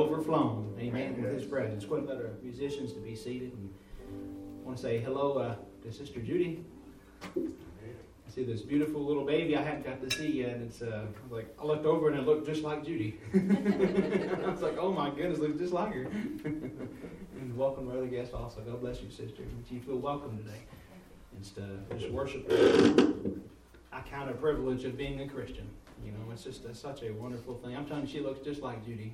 overflown, amen, with His presence. Go ahead and let our musicians to be seated. And I want to say hello to Sister Judy. I see this beautiful little baby I haven't got to see yet. It's like I looked over and it looked just like Judy. I was like, oh my goodness, it looks just like her. And welcome to other guests also. God bless you, sister. You feel welcome today. And just worship. I count a privilege of being a Christian. You know, it's just such a wonderful thing. I'm telling you, she looks just like Judy.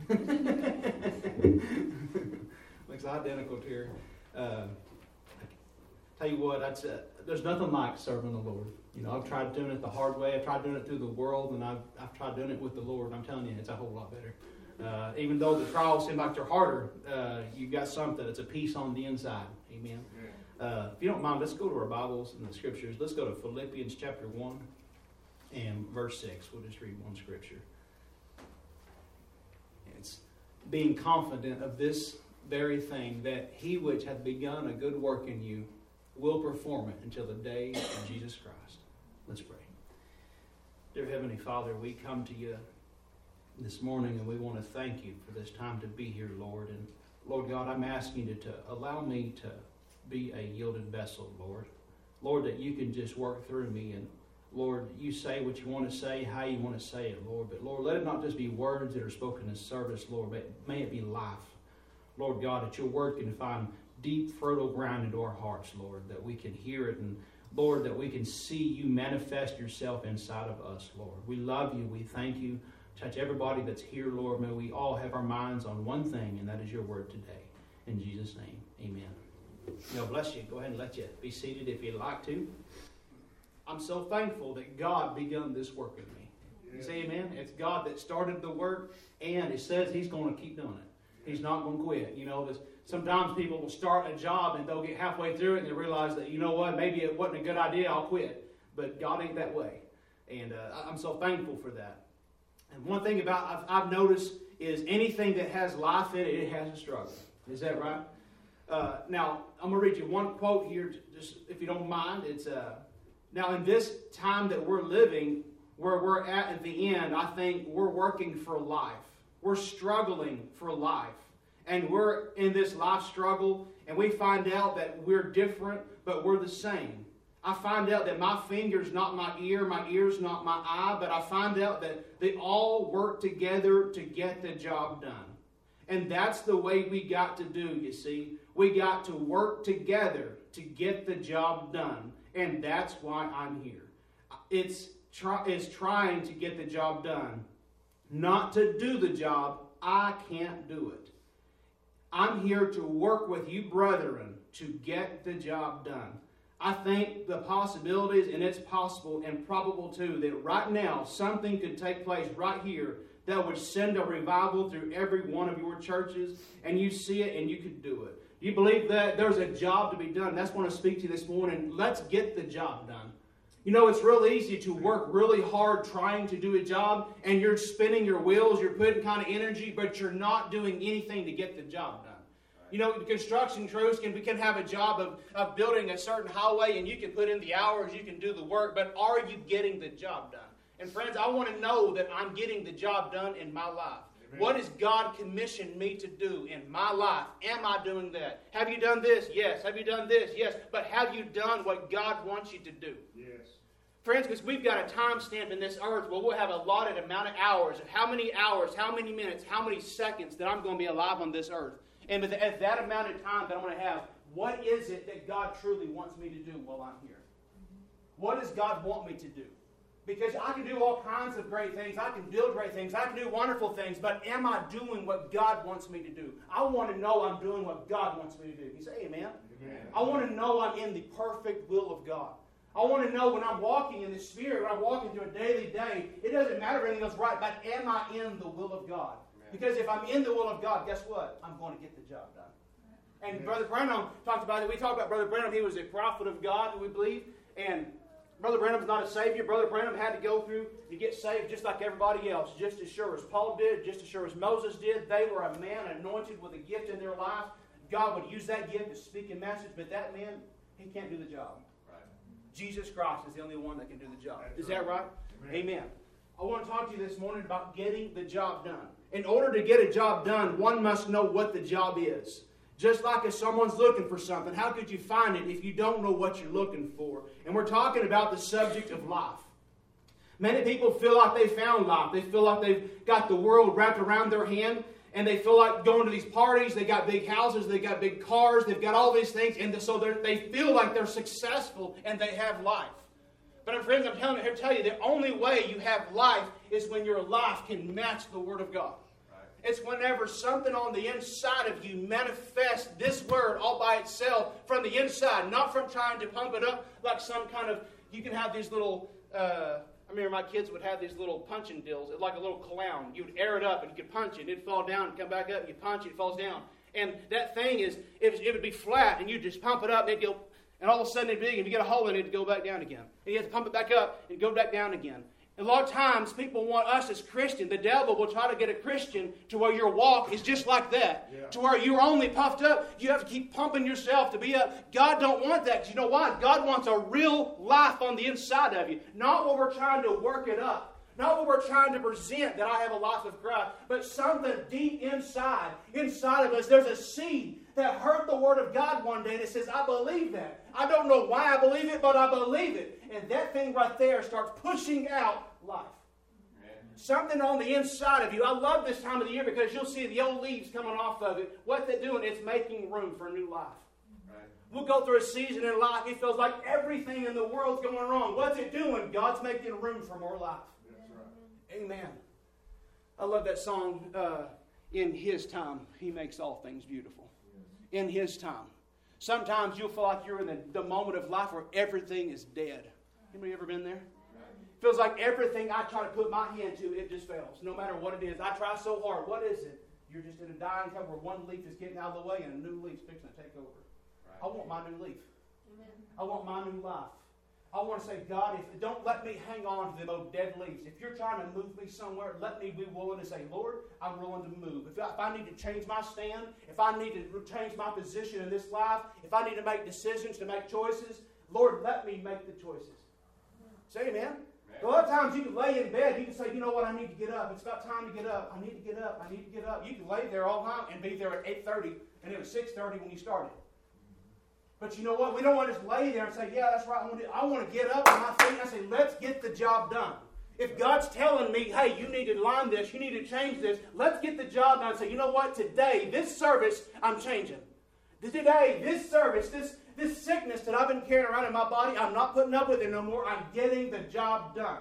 Looks identical to her. Tell you what, there's nothing like serving the Lord. You know, I've tried doing it the hard way. I've tried doing it through the world, and I've tried doing it with the Lord. I'm telling you, it's a whole lot better. Even though the trials seem like they're harder, you've got something. It's a peace on the inside. Amen. If you don't mind, let's go to our Bibles and the Scriptures. Let's go to Philippians chapter 1 and verse 6. We'll just read one Scripture. It's being confident of this very thing, that He which hath begun a good work in you will perform it until the day of Jesus Christ. Let's pray. Dear Heavenly Father, we come to you this morning and we want to thank you for this time to be here, Lord. And Lord God, I'm asking you to allow me to be a yielded vessel, Lord. Lord, that you can just work through me. And Lord, you say what you want to say, how you want to say it, Lord. But Lord, let it not just be words that are spoken as service, Lord, but may it be life. Lord God, that your word can find deep, fertile ground into our hearts, Lord, that we can hear it, and Lord, that we can see you manifest yourself inside of us, Lord. We love you. We thank you. Touch everybody that's here, Lord. May we all have our minds on one thing, and that is your word today. In Jesus' name, amen. God bless you. Go ahead and let you be seated if you'd like to. I'm so thankful that God begun this work in me. You say amen? It's God that started the work, and it says He's going to keep doing it. He's not going to quit. You know, sometimes people will start a job and they'll get halfway through it and they realize that, you know what, maybe it wasn't a good idea, I'll quit. But God ain't that way. And I'm so thankful for that. And one thing about I've noticed is anything that has life in it, it has a struggle. Is that right? Now, I'm going to read you one quote here, just if you don't mind. It's now in this time that we're living, where we're at the end, I think we're working for life. We're struggling for life. And we're in this life struggle, and we find out that we're different, but we're the same. I find out that my finger's not my ear's not my eye, but I find out that they all work together to get the job done. And that's the way we got to do, you see. We got to work together to get the job done. And that's why I'm here. It's trying to get the job done. Not to do the job. I can't do it. I'm here to work with you, brethren, to get the job done. I think the possibilities, and it's possible and probable too, that right now something could take place right here that would send a revival through every one of your churches, and you see it and you could do it. You believe that there's a job to be done? That's what I want to speak to you this morning. Let's get the job done. You know, it's real easy to work really hard trying to do a job, and you're spinning your wheels, you're putting kind of energy, but you're not doing anything to get the job done. You know, the construction crews can have a job of building a certain highway, and you can put in the hours, you can do the work, but are you getting the job done? And friends, I want to know that I'm getting the job done in my life. Amen. What has God commissioned me to do in my life? Am I doing that? Have you done this? Yes. Have you done this? Yes. But have you done what God wants you to do? Yes. Friends, because we've got a time stamp in this earth where we'll have a allotted amount of hours, how many minutes, how many seconds that I'm going to be alive on this earth. And at that amount of time that I'm going to have, what is it that God truly wants me to do while I'm here? What does God want me to do? Because I can do all kinds of great things. I can build great things. I can do wonderful things. But am I doing what God wants me to do? I want to know I'm doing what God wants me to do. You say amen? Amen. I want to know I'm in the perfect will of God. I want to know when I'm walking in the Spirit, when I'm walking through a daily day, it doesn't matter if everything goes right, but am I in the will of God? Because if I'm in the will of God, guess what? I'm going to get the job done. And Brother Branham talked about it. We talked about Brother Branham. He was a prophet of God, we believe. And Brother Branham's not a Savior. Brother Branham had to go through to get saved just like everybody else. Just as sure as Paul did, just as sure as Moses did. They were a man anointed with a gift in their life. God would use that gift to speak a message. But that man, he can't do the job. Right. Jesus Christ is the only one that can do the job. Is that right? Amen. I want to talk to you this morning about getting the job done. In order to get a job done, one must know what the job is. Just like if someone's looking for something, how could you find it if you don't know what you're looking for? And we're talking about the subject of life. Many people feel like they found life. They feel like they've got the world wrapped around their hand, and they feel like going to these parties. They got big houses, they got big cars, they've got all these things, and so they feel like they're successful and they have life. But friends, I'm telling you, the only way you have life is when your life can match the Word of God. Right. It's whenever something on the inside of you manifests this Word all by itself from the inside, not from trying to pump it up like some kind of, you can have these little, I remember my kids would have these little punching deals. It's like a little clown. You would air it up and you could punch it. It'd fall down and come back up. And you punch it, it falls down. And that thing is, it would be flat and you just pump it up and it'd go, and all of a sudden it'd be big. If you get a hole in it, it'd go back down again. And you have to pump it back up and go back down again. And a lot of times people want us as Christians, the devil will try to get a Christian to where your walk is just like that. Yeah. To where you're only puffed up. You have to keep pumping yourself to be up. God don't want that. Because you know why? God wants a real life on the inside of you. Not what we're trying to work it up. Not what we're trying to present that I have a life of Christ. But something deep inside of us. There's a seed that heard the Word of God one day that says, I believe that. I don't know why I believe it, but I believe it. And that thing right there starts pushing out life. Amen. Something on the inside of you. I love this time of the year because you'll see the old leaves coming off of it. What they're doing is making room for a new life. Right. We'll go through a season in life. It feels like everything in the world's going wrong. What's it doing? God's making room for more life. That's right. Amen. I love that song, In His Time, He Makes All Things Beautiful. In His time. Sometimes you'll feel like you're in the moment of life where everything is dead. Anybody ever been there? Feels like everything I try to put my hand to, it just fails. No matter what it is. I try so hard. What is it? You're just in a dying time where one leaf is getting out of the way and a new leaf's fixing to take over. Right. I want my new leaf. Amen. I want my new life. I want to say, God, don't let me hang on to them old dead leaves. If you're trying to move me somewhere, let me be willing to say, Lord, I'm willing to move. If I need to change my stand, if I need to change my position in this life, if I need to make decisions, to make choices, Lord, let me make the choices. Say amen. A lot of times you can lay in bed, you can say, you know what, I need to get up. It's about time to get up. I need to get up. I need to get up. You can lay there all night and be there at 8:30, and it was 6:30 when you started. But you know what? We don't want to just lay there and say, yeah, that's right. I want to get up on my feet and I say, let's get the job done. If God's telling me, hey, you need to line this, you need to change this, let's get the job done and say, you know what? Today, this service, I'm changing. Today, this service, this sickness that I've been carrying around in my body, I'm not putting up with it no more. I'm getting the job done.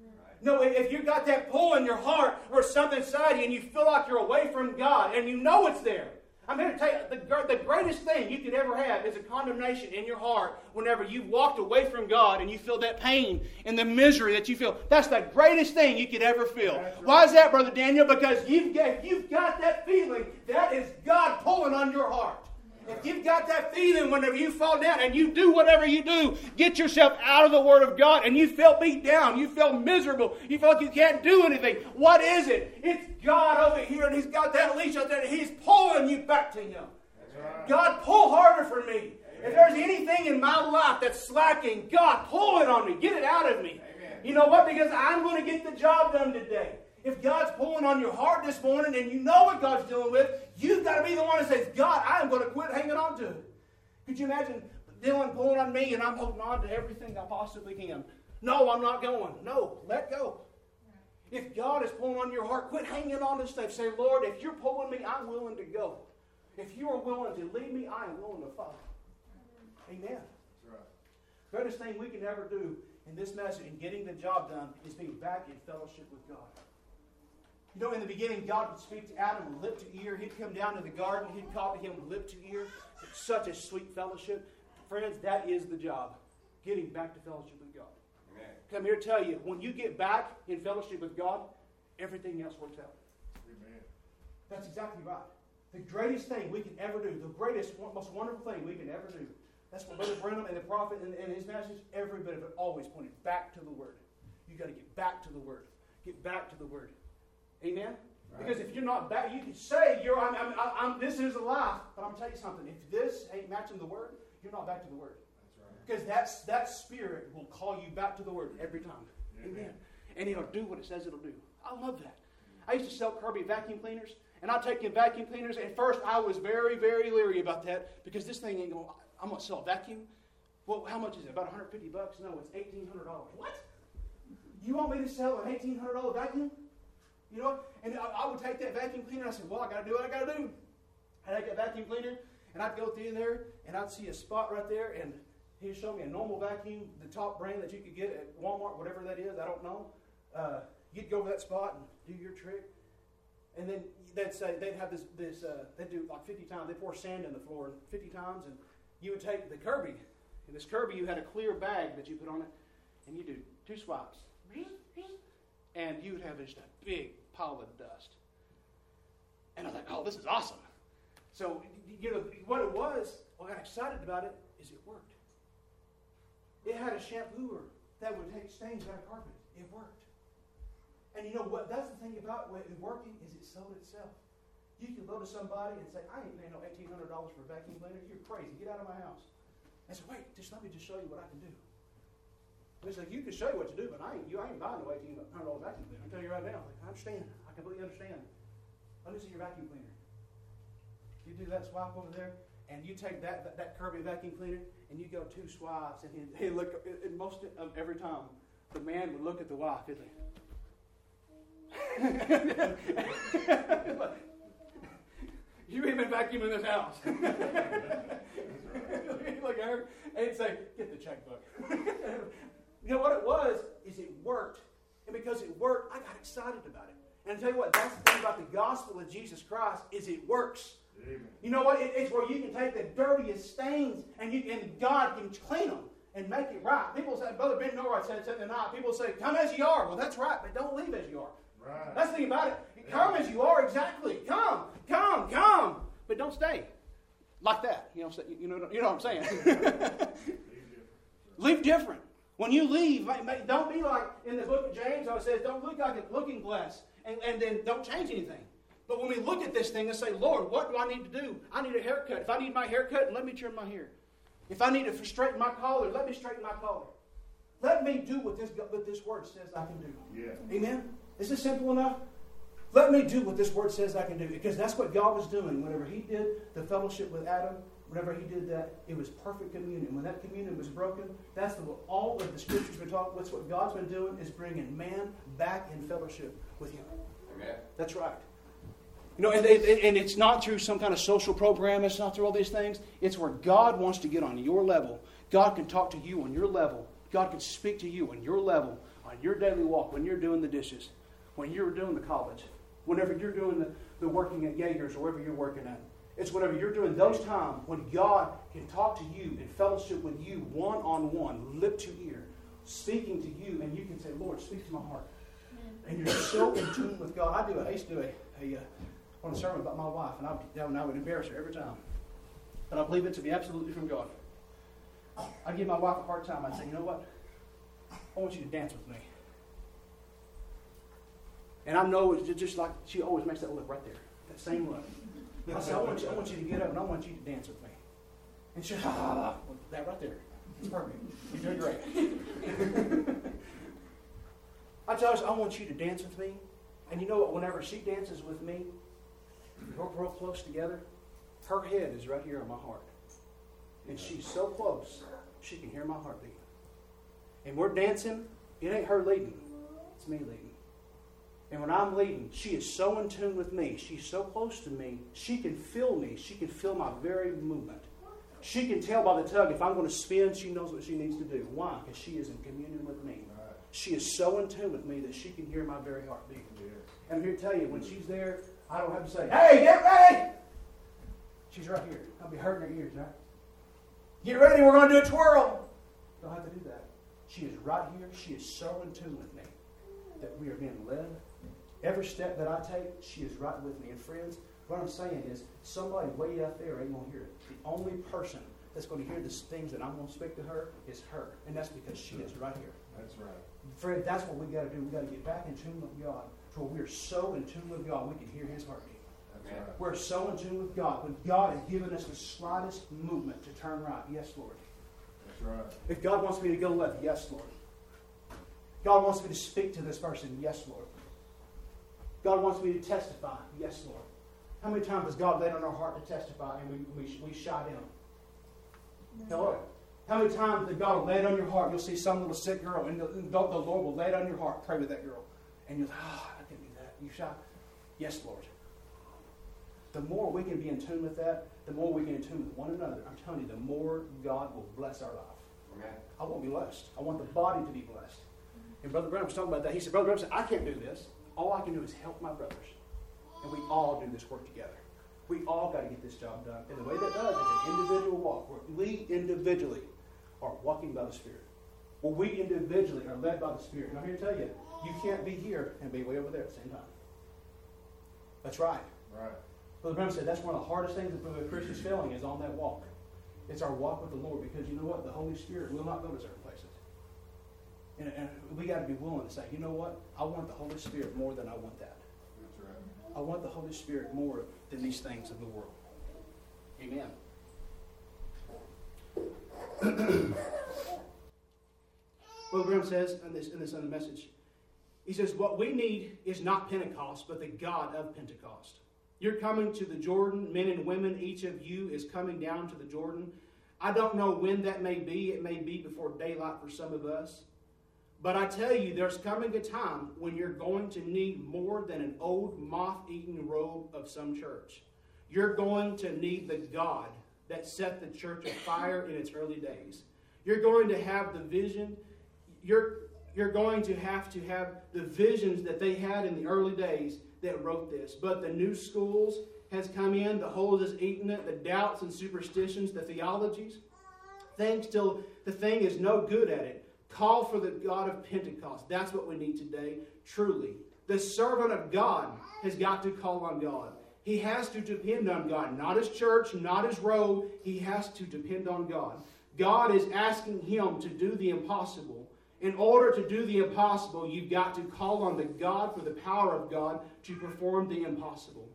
No, if you've got that pull in your heart or something inside you and you feel like you're away from God and you know it's there, I'm here to tell you, the greatest thing you could ever have is a condemnation in your heart whenever you've walked away from God and you feel that pain and the misery that you feel. That's the greatest thing you could ever feel. Right. Why is that, Brother Daniel? Because if you've got that feeling, that is God pulling on your heart. If you've got that feeling whenever you fall down and you do whatever you do, get yourself out of the Word of God and you feel beat down, you feel miserable, you feel like you can't do anything. What is it? It's God over here and He's got that leash out there and He's pulling you back to Him. Right. God, pull harder for me. Amen. If there's anything in my life that's slacking, God, pull it on me. Get it out of me. Amen. You know what? Because I'm going to get the job done today. If God's pulling on your heart this morning and you know what God's dealing with, you've got to be the one that says, God, I am going to quit hanging on to it. Could you imagine Dylan pulling on me and I'm holding on to everything I possibly can? No, I'm not going. No, let go. If God is pulling on your heart, quit hanging on to stuff. Say, Lord, if you're pulling me, I'm willing to go. If you are willing to lead me, I am willing to follow. Amen. That's right. The greatest thing we can ever do in this message and getting the job done is be back in fellowship with God. You know, in the beginning, God would speak to Adam lip to ear. He'd come down to the garden. He'd talk to him lip to ear. It's such a sweet fellowship. Friends, that is the job. Getting back to fellowship with God. Amen. Come here to tell you, when you get back in fellowship with God, everything else works out. Amen. That's exactly right. The greatest thing we can ever do, the greatest, most wonderful thing we can ever do, that's what Brother Brenham and the prophet and his message, every bit of it always pointed back to the Word. You've got to get back to the Word. Get back to the Word. Amen? Right. Because if you're not back, you can say, this is a life. But I'm going to tell you something. If this ain't matching the Word, you're not back to the Word. That's right. Because that Spirit will call you back to the Word every time. Amen. And it'll do what it says it'll do. I love that. I used to sell Kirby vacuum cleaners, and I'd take in vacuum cleaners. At first, I was very, very leery about that because this thing ain't going. I'm going to sell a vacuum. Well, how much is it? About $150? No, it's $1,800. What? You want me to sell an $1,800 vacuum? You know, and I would take that vacuum cleaner, and I said, well, I got to do what I got to do. I'd take that vacuum cleaner, and I'd go through there, and I'd see a spot right there, and he'd show me a normal vacuum, the top brand that you could get at Walmart, whatever that is, I don't know. You'd go over that spot and do your trick. And then they'd say, they'd have they'd do like 50 times, they'd pour sand in the floor 50 times, and you would take the Kirby, and this Kirby, you had a clear bag that you put on it, and you do 2 swipes. And you would have just a big pile of dust. And I was like, oh, this is awesome. So, you know, what it was, what I got excited about it, is it worked. It had a shampooer that would take stains out of carpet. It worked. And you know what? That's the thing about it working, is it sold itself. You can go to somebody and say, I ain't paying no $1,800 for a vacuum cleaner. You're crazy. Get out of my house. And say, wait, let me show you what I can do. And it's like, you can show you what to do, but I ain't buying no $1,800 vacuum cleaner. I tell you right now. Like, I understand. I completely understand. Let me see your vacuum cleaner. You do that swipe over there, and you take that Kirby vacuum cleaner, and you go 2 swipes, and he look. And most of every time, the man would look at the wife. He'd like, you ain't been vacuuming this house. He'd look at her and he'd say, "Get the checkbook." You know what it was? Is it worked, and because it worked, I got excited about it. And I tell you what, that's the thing about the gospel of Jesus Christ, is it works. Amen. You know what? It's where you can take the dirtiest stains and God can clean them and make it right. People say, Brother Ben Norris said something tonight. People say, come as you are. Well, that's right, but don't leave as you are. Right. That's the thing about it. Come as you are, exactly. Come. But don't stay like that. You know what I'm saying? Leave different. When you leave, don't be like in the book of James, how it says, don't look like a looking glass and then don't change anything. But when we look at this thing and say, Lord, what do I need to do? I need a haircut. If I need my haircut, let me trim my hair. If I need to straighten my collar, let me straighten my collar. Let me do what this word says I can do. Yeah. Amen? Is this simple enough? Let me do what this word says I can do. Because that's what God was doing. Whenever he did the fellowship with Adam, whenever he did that, it was perfect communion. When that communion was broken, that's what all of the scriptures been talking. That's what God's been doing, is bringing man back in fellowship with him. Amen. That's right. You know, and it's not through some kind of social program. It's not through all these things. It's where God wants to get on your level. God can talk to you on your level. God can speak to you on your level, on your daily walk, when you're doing the dishes, when you're doing the college, whenever you're doing the working at Jaegers or wherever you're working at. It's whenever you're doing those times when God can talk to you in fellowship with you one-on-one, lip to ear, speaking to you, and you can say, Lord, speak to my heart. And you're so in tune with God. I used to do a sermon about my wife, and I would embarrass her every time. But I believe it to be absolutely from God. I give my wife a hard time. I say, you know what? I want you to dance with me. And I know it's just like she always makes that look right there, that same look. I said, I want you to get up and I want you to dance with me. And she said, that right there. It's perfect. You're doing great. I tell her, I want you to dance with me. And you know what? Whenever she dances with me, we're real close together, her head is right here on my heart. And she's so close, she can hear my heartbeat. And we're dancing, it ain't her leading, it's me leading. And when I'm leading, she is so in tune with me. She's so close to me. She can feel me. She can feel my very movement. She can tell by the tug if I'm going to spin, she knows what she needs to do. Why? Because she is in communion with me. She is so in tune with me that she can hear my very heartbeat. And I'm here to tell you, when she's there, I don't have to say, hey, get ready! She's right here. I'll be hurting her ears, right? Get ready, we're going to do a twirl. Don't have to do that. She is right here. She is so in tune with me that we are being led. Every step that I take, she is right with me. And friends, what I'm saying is, somebody way out there ain't going to hear it. The only person that's going to hear the things that I'm going to speak to her is her. And that's because she is right here. That's right. Friend, that's what we got to do. We got to get back in tune with God. To where we're so in tune with God, we can hear his heartbeat. That's right. We're so in tune with God. When God has given us the slightest movement to turn right, yes, Lord. That's right. If God wants me to go left, yes, Lord. God wants me to speak to this person, yes, Lord. God wants me to testify. Yes, Lord. How many times has God laid on our heart to testify and we shy down? Hello? How many times did God lay it on your heart? You'll see some little sick girl, and the Lord will lay it on your heart. Pray with that girl. And you'll think, I can do that. You shy? Yes, Lord. The more we can be in tune with that, the more we can in tune with one another. I'm telling you, the more God will bless our life. Amen. I want to be blessed. I want the body to be blessed. And Brother Branham was talking about that. He said, Brother Branham said, I can't do this. All I can do is help my brothers. And we all do this work together. We all got to get this job done. And the way that does, it's an individual walk. Where we individually are walking by the Spirit. Where we individually are led by the Spirit. And I'm here to tell you, you can't be here and be way over there at the same time. That's right. Right. Brother Branham said that's one of the hardest things that a Christian's failing is on that walk. It's our walk with the Lord, because you know what? The Holy Spirit will not go to certain places. And we got to be willing to say, you know what? I want the Holy Spirit more than I want that. That's right. I want the Holy Spirit more than these things of the world. Amen. Brother Branham says in this other message, he says, what we need is not Pentecost, but the God of Pentecost. You're coming to the Jordan, men and women, each of you is coming down to the Jordan. I don't know when that may be. It may be before daylight for some of us. But I tell you, there's coming a time when you're going to need more than an old moth-eaten robe of some church. You're going to need the God that set the church afire in its early days. You're going to have the vision. You're going to have the visions that they had in the early days that wrote this. But the new schools has come in. The holes has eaten it. The doubts and superstitions, the theologies. The thing is no good at it. Call for the God of Pentecost. That's what we need today, truly. The servant of God has got to call on God. He has to depend on God. Not his church, not his robe. He has to depend on God. God is asking him to do the impossible. In order to do the impossible, you've got to call on the God for the power of God to perform the impossible.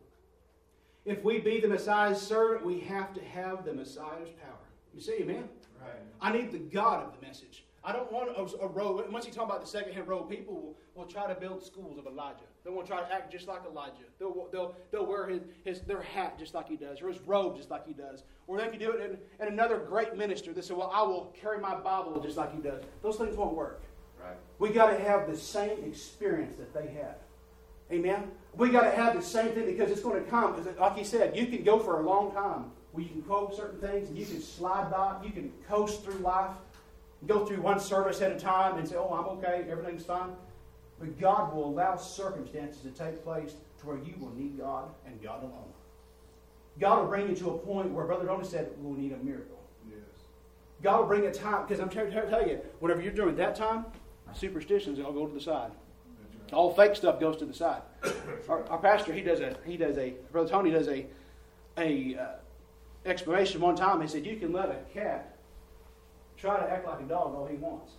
If we be the Messiah's servant, we have to have the Messiah's power. You see, amen? Right. I need the God of the message. I don't want a robe. Once you talk about the second-hand robe, people will try to build schools of Elijah. They want to try to act just like Elijah. They'll wear their hat just like he does, or his robe just like he does. Or they can do it in another great minister. They say, well, I will carry my Bible just like he does. Those things won't work. Right. We got to have the same experience that they had. Amen? We got to have the same thing, because it's going to come. Because like he said, you can go for a long time where you can quote certain things and you can slide by, you can coast through life, go through one service at a time and say, oh, I'm okay, everything's fine. But God will allow circumstances to take place to where you will need God and God alone. God will bring you to a point where Brother Donald said, we'll need a miracle. Yes. God will bring a time, because I'm trying to tell you, whenever you're doing that time, superstitions all go to the side. That's right. All fake stuff goes to the side. Our pastor, Brother Tony does a explanation one time. He said, you can let a cat try to act like a dog all he wants.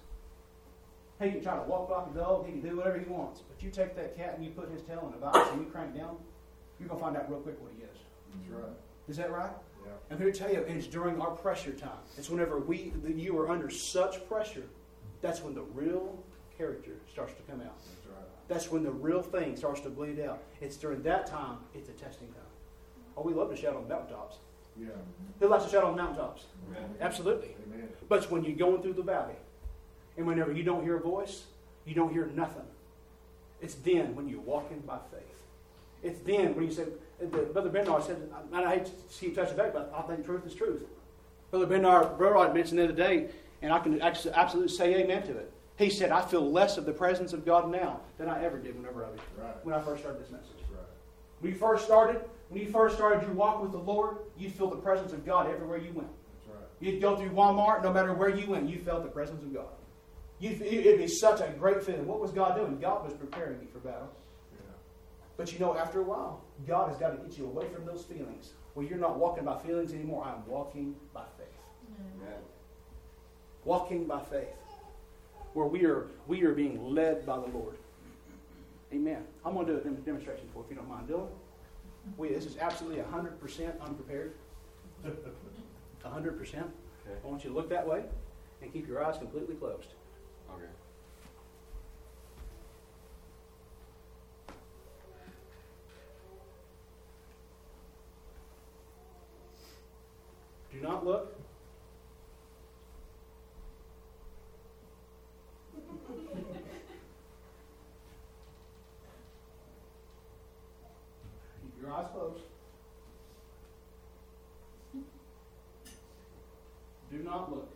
He can try to walk like a dog. He can do whatever he wants. But you take that cat and you put his tail in a vice and you crank down, you're going to find out real quick what he is. That's right. Is that right? Yeah. I'm here to tell you, it's during our pressure time. It's whenever you are under such pressure, that's when the real character starts to come out. That's right. That's when the real thing starts to bleed out. It's during that time, it's a testing time. Oh, we love to shout on mountaintops. Yeah. Who likes to shout on mountaintops? Amen. Absolutely. Amen. But it's when you're going through the valley, and whenever you don't hear a voice, you don't hear nothing. It's then when you're walking by faith. It's then when you say, Brother Bernard said, and I hate to keep touching back, but I think truth is truth. Brother Bernard mentioned the other day, and I can absolutely say amen to it. He said, I feel less of the presence of God now than I ever did when I first started this message. That's right. When you first started your walk with the Lord, you'd feel the presence of God everywhere you went. That's right. You'd go through Walmart, no matter where you went, you felt the presence of God. It'd be such a great feeling. What was God doing? God was preparing you for battle. Yeah. But you know, after a while, God has got to get you away from those feelings. Where you're not walking by feelings anymore. I'm walking by faith. Amen. Walking by faith. Where we are being led by the Lord. Amen. I'm going to do a demonstration for you, if you don't mind, Dylan. This is absolutely 100% unprepared. 100%. Okay. I want you to look that way and keep your eyes completely closed. Okay. look. Keep your eyes closed. Do not look.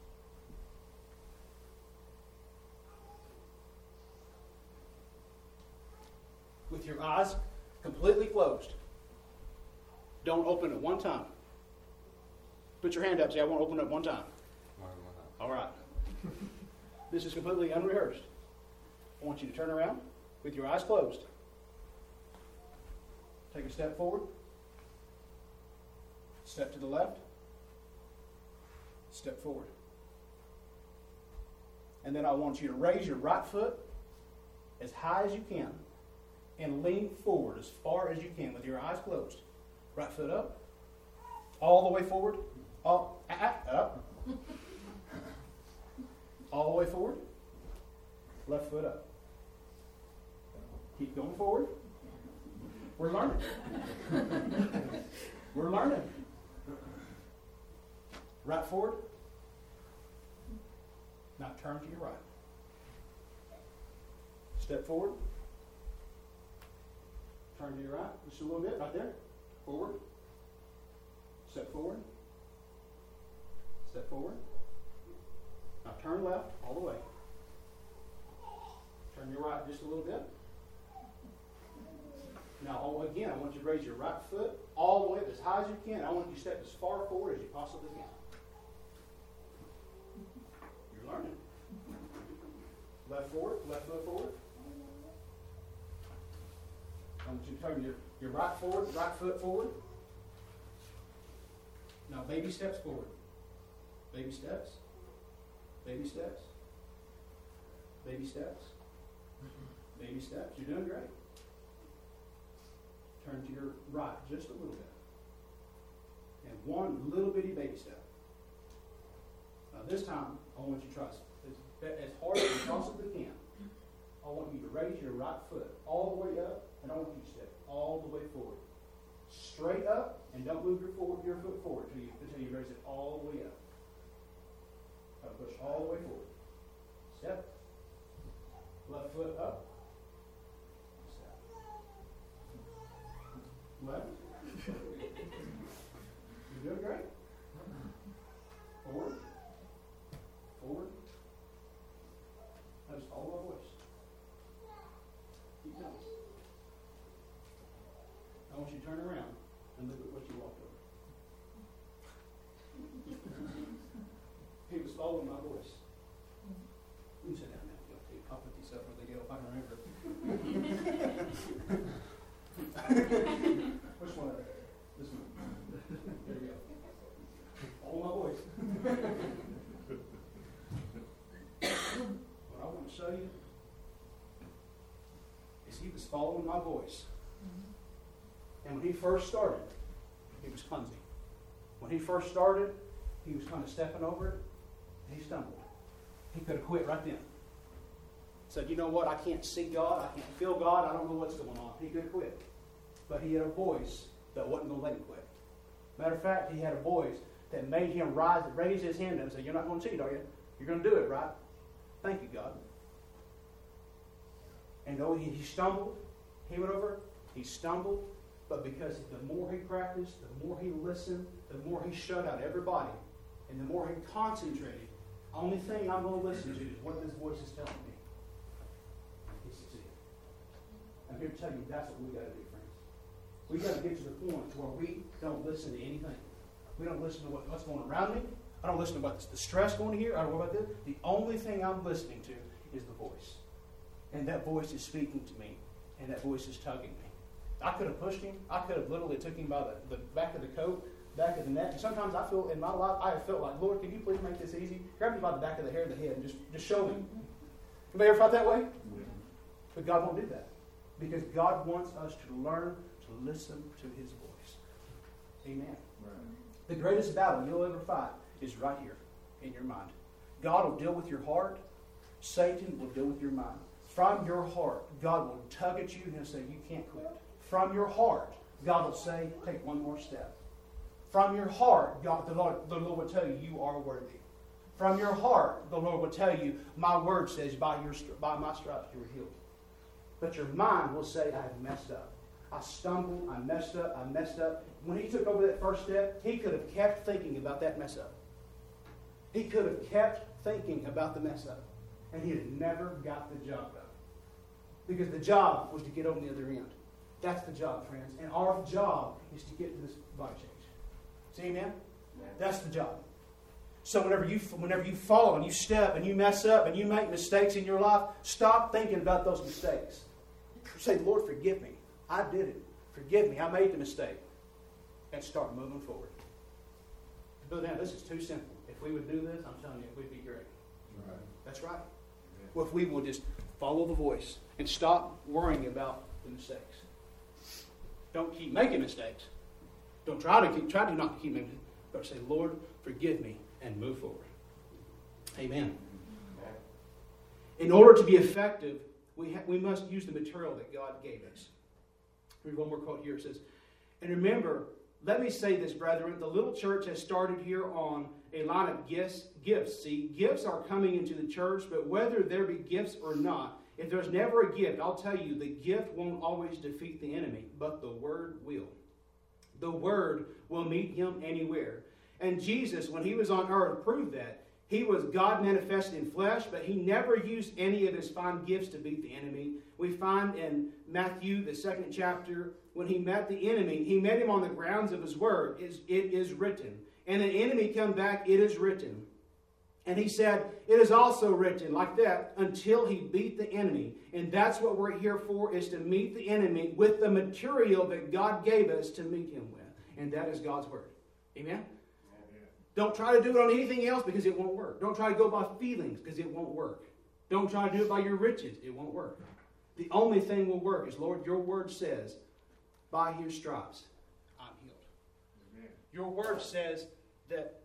With your eyes completely closed. Don't open it one time. Put your hand up. Say, I won't open it one time. All right. This is completely unrehearsed. I want you to turn around with your eyes closed. Take a step forward. Step to the left. Step forward. And then I want you to raise your right foot as high as you can and lean forward as far as you can with your eyes closed. Right foot up. All the way forward. Up. All the way forward. Left foot up. Keep going forward. We're learning. We're learning. Right forward. Now turn to your right. Step forward. Turn to your right. Just a little bit. Right there. Forward. Step forward. Step forward. Now turn left all the way. Turn your right just a little bit. Now again, I want you to raise your right foot all the way as high as you can. I want you to step as far forward as you possibly can. You're learning. Left forward, left foot forward. I want you to turn your right foot forward. Now baby steps forward. Baby steps. Baby steps. Baby steps. Baby steps. You're doing great. Turn to your right just a little bit. And one little bitty baby step. Now this time, I want you to try as hard as you possibly can. I want you to raise your right foot all the way up, and I want you to step all the way forward. Straight up, and don't move your foot forward until you raise it all the way up. Try to push all the way forward. Step. Left foot up. Step. Left. You're doing great. Forward. Forward. Now just follow my voice. Keep going. I want you to turn around and look at what you walked over. He was following my voice. You can sit down now if you want to. I'll put these up where they go if I can remember. Which one? This one. There you go. Follow my voice. What I want to show you is he was following my voice. And when he first started, he was clumsy. When he first started, he was kind of stepping over it, and he stumbled. He could have quit right then. Said, you know what, I can't see God, I can't feel God, I don't know what's going on. He could have quit. But he had a voice that wasn't going to let him quit. Matter of fact, he had a voice that made him raise his hand up and say, you're not going to cheat, are you? You're going to do it, right? Thank you, God. And though he stumbled, he went over, he stumbled, but because the more he practiced, the more he listened, the more he shut out everybody, and the more he concentrated, only thing I'm going to listen to is what this voice is telling me. He succeeded. I'm here to tell you that's what we got to do, friends. We got to get to the point where we don't listen to anything. We don't listen to what's going around me. I don't listen to what the stress going here. I don't know about this. The only thing I'm listening to is the voice. And that voice is speaking to me, and that voice is tugging me. I could have pushed him. I could have literally took him by the back of the coat, back of the neck. And sometimes I feel in my life, I have felt like, Lord, can you please make this easy? Grab me by the back of the hair of the head and just show me. Anybody ever felt that way? But God won't do that. Because God wants us to learn to listen to his voice. Amen. Right. The greatest battle you'll ever fight is right here in your mind. God will deal with your heart. Satan will deal with your mind. From your heart, God will tug at you and say, you can't quit. From your heart, God will say, take one more step. From your heart, God, the Lord will tell you, you are worthy. From your heart, the Lord will tell you, my word says, by my stripes you are healed. But your mind will say, I have messed up. I stumbled, I messed up. When he took over that first step, he could have kept thinking about that mess up. He could have kept thinking about the mess up. And he had never got the job done. Because the job was to get over the other end. That's the job, friends. And our job is to get to this body change. See, amen? That's the job. So whenever you fall and you step and you mess up and you make mistakes in your life, stop thinking about those mistakes. Say, Lord, forgive me. I did it. Forgive me. I made the mistake. And start moving forward. Brother Dan, this is too simple. If we would do this, I'm telling you, we'd be great. Right. That's right. Well, if we will just follow the voice and stop worrying about the mistakes. Don't keep making mistakes. Don't try to not keep making mistakes. But say, Lord, forgive me, and move forward. Amen. In order to be effective, we must use the material that God gave us. Read one more quote here. It says, and remember, let me say this, brethren, the little church has started here on a line of gifts. See, gifts are coming into the church, but whether there be gifts or not, if there's never a gift, I'll tell you, the gift won't always defeat the enemy, but the word will. The word will meet him anywhere. And Jesus, when he was on earth, proved that. He was God manifested in flesh, but he never used any of his fine gifts to beat the enemy. We find in Matthew, the 2nd chapter, when he met the enemy, he met him on the grounds of his word. It is written. And the enemy come back, it is written. And he said, it is also written, like that, until he beat the enemy. And that's what we're here for, is to meet the enemy with the material that God gave us to meet him with. And that is God's word. Amen? Don't try to do it on anything else because it won't work. Don't try to go by feelings because it won't work. Don't try to do it by your riches. It won't work. The only thing will work is, Lord, your word says, by your stripes, I'm healed. Amen. Your word says that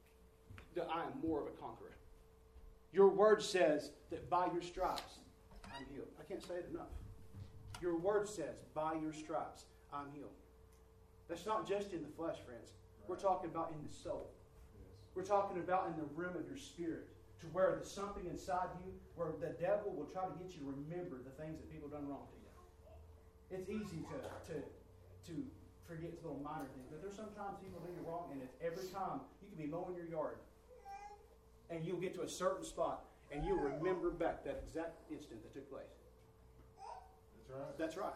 I am more of a conqueror. Your word says that by your stripes, I'm healed. I can't say it enough. Your word says, by your stripes, I'm healed. That's not just in the flesh, friends. We're talking about in the soul. We're talking about in the realm of your spirit, to where there's something inside you where the devil will try to get you to remember the things that people have done wrong to you. It's easy to forget little minor things, but there's sometimes people do you wrong, and it's every time you can be mowing your yard, and you'll get to a certain spot, and you'll remember back that exact instant that took place. That's right. That's right.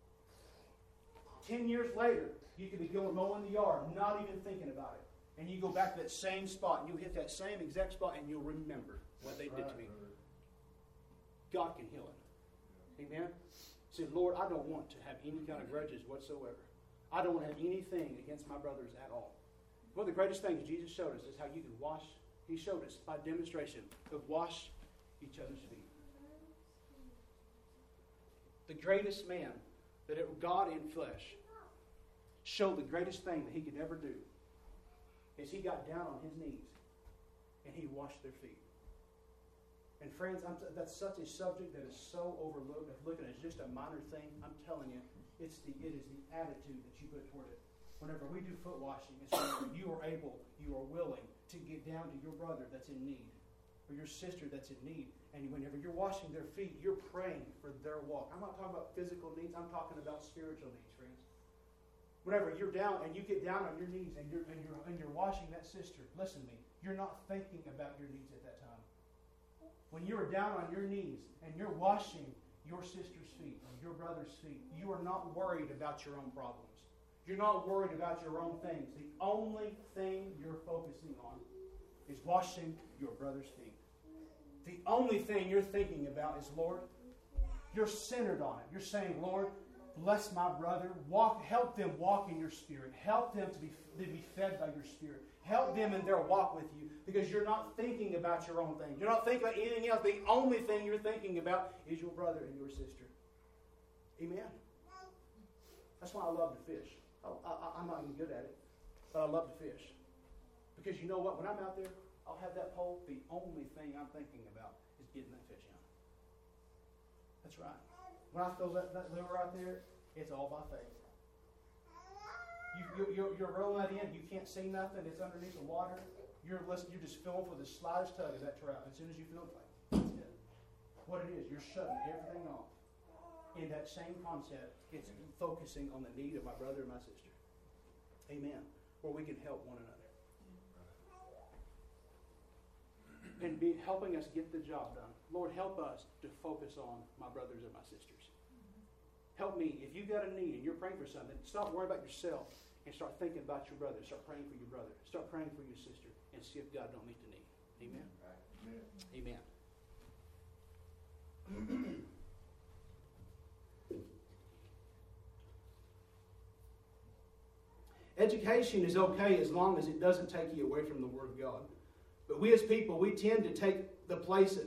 10 years later, you could be going mowing the yard, not even thinking about it. And you go back to that same spot, and you hit that same exact spot, and you'll remember what they did to me. God can heal it. Amen? Say, Lord, I don't want to have any kind of grudges whatsoever. I don't want to have anything against my brothers at all. One of the greatest things Jesus showed us is how you can wash. He showed us by demonstration to wash each other's feet. The greatest man that God in flesh showed the greatest thing that he could ever do is he got down on his knees and he washed their feet. And friends, that's such a subject that is so overlooked. If looking at just a minor thing, I'm telling you, it is the attitude that you put toward it. Whenever we do foot washing, it's whenever you are willing to get down to your brother that's in need, or your sister that's in need. And whenever you're washing their feet, you're praying for their walk. I'm not talking about physical needs. I'm talking about spiritual needs, friends. Whenever you're down and you get down on your knees and you're washing that sister, listen to me. You're not thinking about your needs at that time. When you are down on your knees and you're washing your sister's feet or your brother's feet, you are not worried about your own problems. You're not worried about your own things. The only thing you're focusing on is washing your brother's feet. The only thing you're thinking about is, Lord, you're centered on it. You're saying, Lord, bless my brother. Help them walk in your spirit. Help them to be fed by your spirit. Help them in their walk with you, because you're not thinking about your own things. You're not thinking about anything else. The only thing you're thinking about is your brother and your sister. Amen. That's why I love to fish. I'm not even good at it, but I love to fish. Because you know what? When I'm out there, I'll have that pole. The only thing I'm thinking about is getting that fish out. That's right. When I throw that lure out there, it's all by faith. You're rolling that in. You can't see nothing. It's underneath the water. You're just filling for the slightest tug of that trout. As soon as you feel it, that's it. What it is, you're shutting everything off. In that same concept, it's focusing on the need of my brother and my sister. Amen. Where we can help one another. And be helping us get the job done. Lord, help us to focus on my brothers and my sisters. Help me. If you've got a need and you're praying for something, stop worrying about yourself and start thinking about your brother. Start praying for your brother. Start praying for your sister and see if God don't meet the need. Amen. Amen. Education is okay as long as it doesn't take you away from the Word of God. But we as people, we tend to take the place.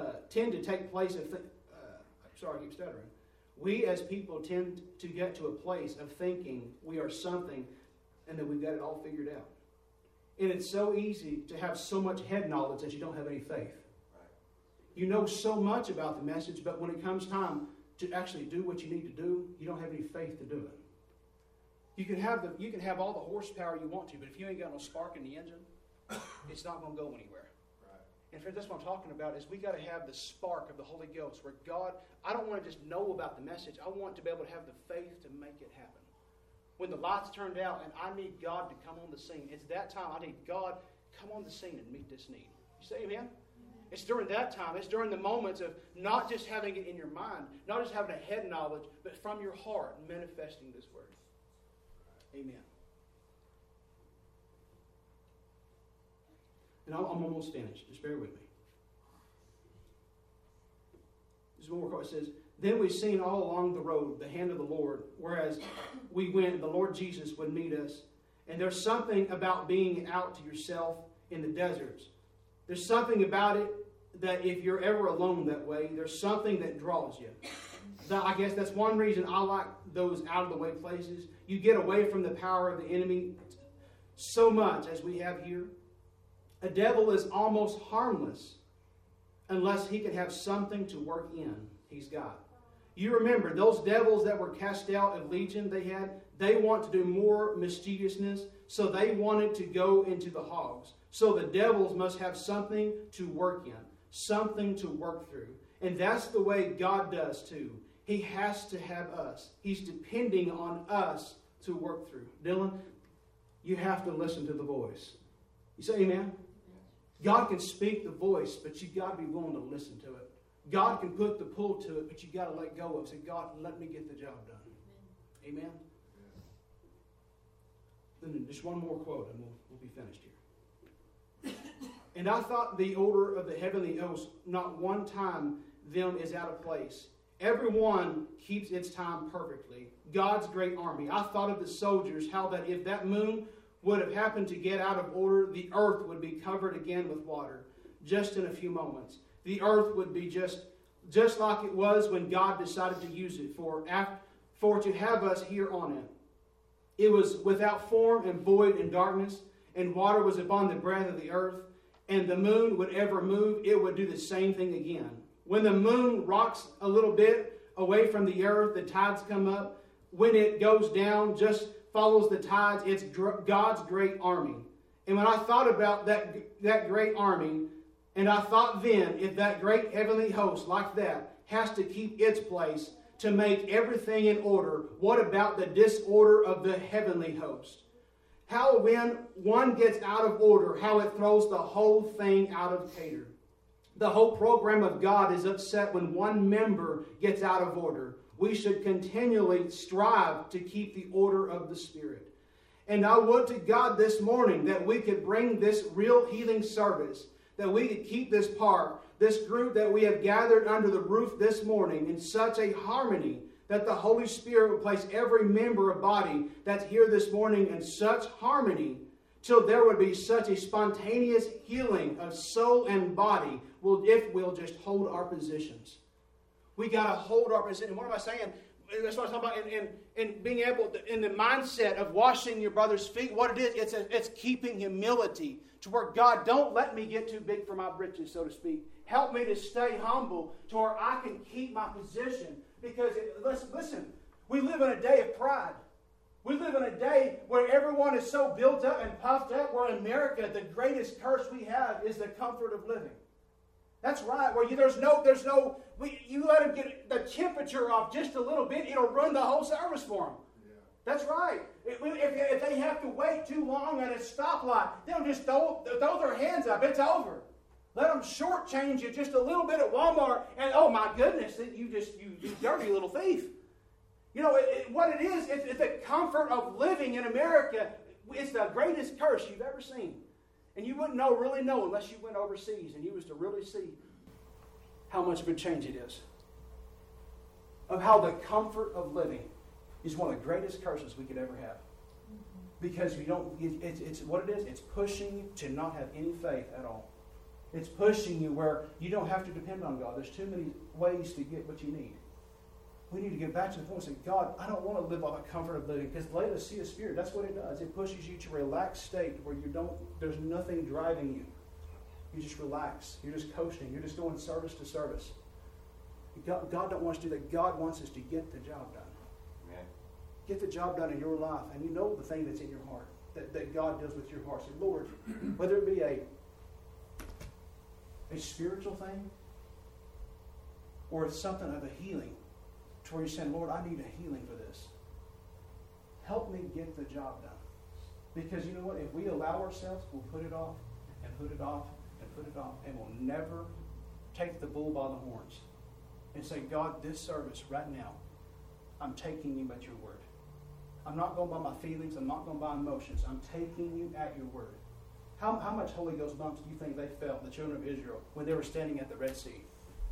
Sorry, I keep stuttering. We as people tend to get to a place of thinking we are something and that we've got it all figured out. And it's so easy to have so much head knowledge that you don't have any faith. You know so much about the message, but when it comes time to actually do what you need to do, you don't have any faith to do it. You can have all the horsepower you want to, but if you ain't got no spark in the engine, it's not going to go anywhere. Right. And friends, that's what I'm talking about, is we got to have the spark of the Holy Ghost, where God, I don't want to just know about the message. I want to be able to have the faith to make it happen. When the lights turned out and I need God to come on the scene, it's that time I need God, come on the scene and meet this need. You say amen? It's during that time. It's during the moments of not just having it in your mind, not just having a head knowledge, but from your heart manifesting this word. Amen. And I'm almost finished. Just bear with me. There's one more quote. It says, "Then we've seen all along the road the hand of the Lord, whereas we went, the Lord Jesus would meet us. And there's something about being out to yourself in the deserts. There's something about it that if you're ever alone that way, there's something that draws you. I guess that's one reason I like those out-of-the-way places. You get away from the power of the enemy so much as we have here. A devil is almost harmless unless he can have something to work in he's got. You remember, those devils that were cast out of Legion they want to do more mischievousness, so they wanted to go into the hogs. So the devils must have something to work in, something to work through. And that's the way God does too. He has to have us. He's depending on us to work through. Dylan, you have to listen to the voice. You say amen? God can speak the voice, but you've got to be willing to listen to it. God can put the pull to it, but you've got to let go of it. Say, God, let me get the job done. Amen? Then just one more quote, and we'll be finished here. "And I thought the order of the heavenly host, not one time them is out of place. Everyone keeps its time perfectly. God's great army. I thought of the soldiers, how that if that moon would have happened to get out of order, the earth would be covered again with water, just in a few moments. The earth would be just like it was when God decided to use it for to have us here on it. It was without form and void in darkness, and water was upon the breadth of the earth, and the moon would ever move, it would do the same thing again. When the moon rocks a little bit away from the earth, the tides come up. When it goes down, just follows the tides. It's God's great army." And when I thought about that great army, and I thought then, if that great heavenly host like that has to keep its place to make everything in order, what about the disorder of the heavenly host? How when one gets out of order, how it throws the whole thing out of cater. The whole program of God is upset when one member gets out of order. We should continually strive to keep the order of the Spirit. And I would to God this morning that we could bring this real healing service, that we could keep this group that we have gathered under the roof this morning in such a harmony that the Holy Spirit would place every member of body that's here this morning in such harmony till there would be such a spontaneous healing of soul and body if we'll just hold our positions. We got to hold our position. What am I saying? That's what I'm talking about. And being able to, in the mindset of washing your brother's feet, what it is, it's keeping humility to where, God, don't let me get too big for my britches, so to speak. Help me to stay humble to where I can keep my position. Because, listen, we live in a day of pride. We live in a day where everyone is so built up and puffed up, where in America, the greatest curse we have is the comfort of living. That's right. Where you let them get the temperature off just a little bit, it'll ruin the whole service for them. Yeah. That's right. If they have to wait too long at a stoplight, they'll just throw their hands up. It's over. Let them shortchange you just a little bit at Walmart, and oh my goodness, you dirty little thief. You know what it is? It's the comfort of living in America. It's the greatest curse you've ever seen. And you wouldn't really know unless you went overseas and you was to really see how much of a change it is. Of how the comfort of living is one of the greatest curses we could ever have. Because it's what it is. It's pushing you to not have any faith at all. It's pushing you where you don't have to depend on God. There's too many ways to get what you need. We need to get back to the point and say, God, I don't want to live off the comfort of living. Because Laodicea spirit, that's what it does. It pushes you to a relaxed state where there's nothing driving you. You just relax. You're just coasting. You're just going service to service. God don't want us to do that. God wants us to get the job done. Amen. Get the job done in your life. And you know the thing that's in your heart. That God does with your heart. Say, Lord, whether it be a spiritual thing or it's something of a healing, to where you're saying, Lord, I need a healing for this. Help me get the job done. Because you know what? If we allow ourselves, we'll put it off and put it off and put it off, and we'll never take the bull by the horns and say, God, this service right now, I'm taking you at your word. I'm not going by my feelings. I'm not going by emotions. I'm taking you at your word. How much Holy Ghost bumps do you think they felt, the children of Israel, when they were standing at the Red Sea?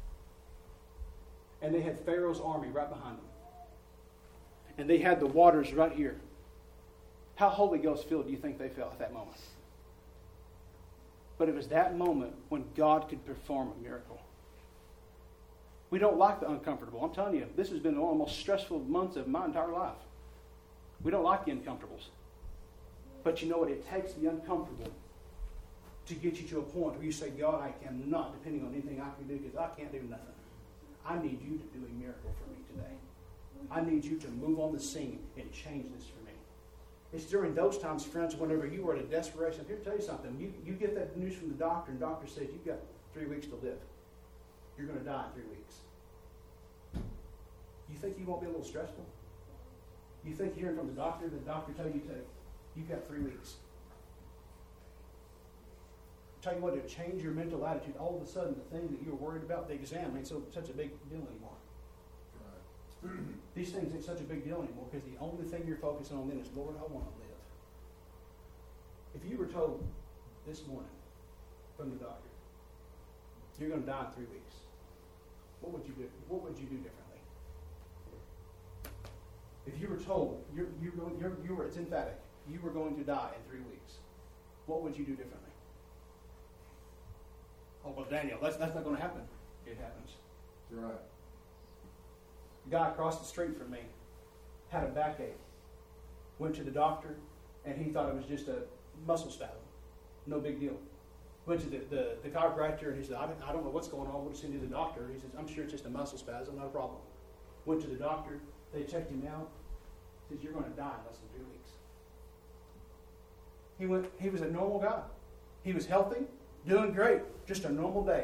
And they had Pharaoh's army right behind them. And they had the waters right here. How Holy Ghost filled do you think they felt at that moment? But it was that moment when God could perform a miracle. We don't like the uncomfortable. I'm telling you, this has been one of the most stressful months of my entire life. We don't like the uncomfortables. But you know what? It takes the uncomfortable to get you to a point where you say, God, I am not depending on anything I can do because I can't do nothing. I need you to do a miracle for me today. I need you to move on the scene and change this for me. It's during those times, friends, whenever you are at a desperation. Here, tell you something. You get that news from the doctor, and the doctor says, you've got 3 weeks to live. You're going to die in 3 weeks. You think you won't be a little stressful? You think hearing from the doctor tell you you've got 3 weeks. Tell you what, to change your mental attitude, all of a sudden the thing that you were worried about, the exam, ain't such a big deal anymore. Right. These things ain't such a big deal anymore because the only thing you're focusing on then is, Lord, I want to live. If you were told this morning from the doctor, you're going to die in 3 weeks, what would you do? What would you do differently? If you were told, it's emphatic, you were going to die in 3 weeks, what would you do differently? Oh, well, Daniel, that's not going to happen. It happens. That's right. The guy across the street from me had a backache. Went to the doctor, and he thought it was just a muscle spasm. No big deal. Went to the chiropractor, and he said, I don't know what's going on. We'll send you to the doctor. He says, I'm sure it's just a muscle spasm, no problem. Went to the doctor. They checked him out. He says, you're going to die in less than 2 weeks. He was a normal guy. He was healthy. Doing great. Just a normal day.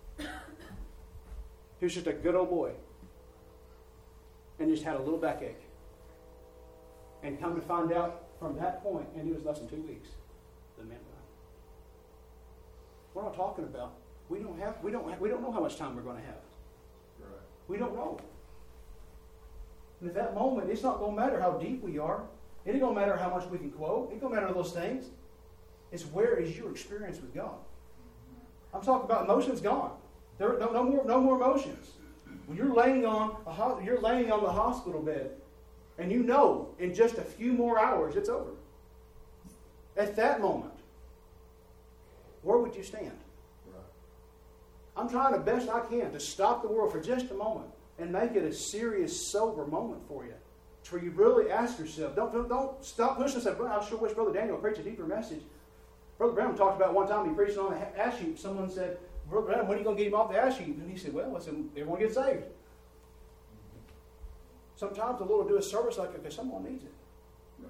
He was just a good old boy. And just had a little backache. And come to find out from that point, and it was less than 2 weeks, the man died. What I'm talking about, we don't know how much time we're going to have. Right. We don't know. And at that moment, it's not going to matter how deep we are. It ain't going to matter how much we can quote. It ain't going to matter those things. It's where is your experience with God. I'm talking about emotions gone. There no more emotions. When you're laying on the hospital bed, and you know in just a few more hours it's over. At that moment, where would you stand? Right. I'm trying the best I can to stop the world for just a moment and make it a serious, sober moment for you, to where you really ask yourself. Don't stop pushing yourself. I sure wish Brother Daniel would preach a deeper message. Brother Brown talked about one time he preached on the ash heap. Someone said, Brother Brown, when are you going to get him off the ash heap? And he said, well, listen, everyone gets saved. Sometimes the Lord will do a service like, okay, someone needs it.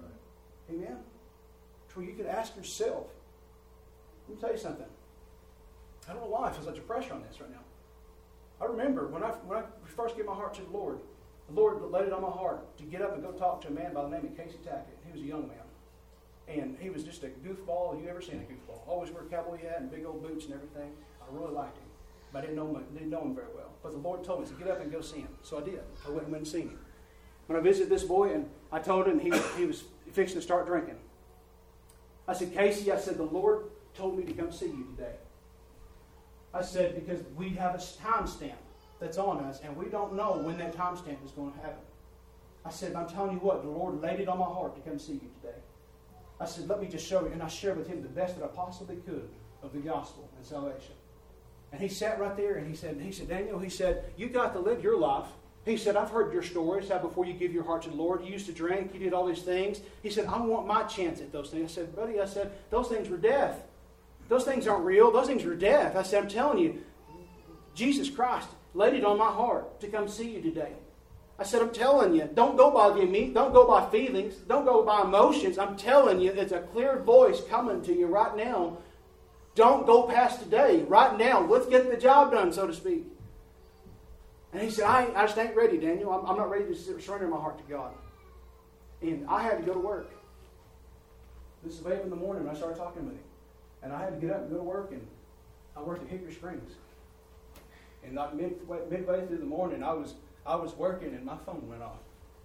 Amen? To where you can ask yourself. Let me tell you something. I don't know why I feel such a pressure on this right now. I remember when I first gave my heart to the Lord laid it on my heart to get up and go talk to a man by the name of Casey Tackett. He was a young man. And he was just a goofball. You ever seen a goofball? Always wear a cowboy hat and big old boots and everything. I really liked him. But I didn't know him very well. But the Lord told me to get up and go see him. So I did. I went and seen him. When I visited this boy, and I told him he was fixing to start drinking. I said, Casey, I said, the Lord told me to come see you today. I said, because we have a time stamp that's on us, and we don't know when that time stamp is going to happen. I said, I'm telling you what, the Lord laid it on my heart to come see you today. I said, let me just show you. And I shared with him the best that I possibly could of the gospel and salvation. And he sat right there, and he said, Daniel, he said, you got to live your life. He said, I've heard your stories, how before you give your heart to the Lord, you used to drink, you did all these things. He said, I want my chance at those things. I said, buddy, those things were death. Those things aren't real. Those things were death. I said, I'm telling you, Jesus Christ laid it on my heart to come see you today. I said, I'm telling you, don't go by don't go by feelings, don't go by emotions. I'm telling you, it's a clear voice coming to you right now. Don't go past today. Right now, let's get the job done, so to speak. And he said, I just ain't ready, Daniel. I'm not ready to surrender my heart to God. And I had to go to work. This is 8 in the morning when I started talking with him. And I had to get up and go to work, and I worked at Hickory Springs. And like midway through the morning, I was working, and my phone went off.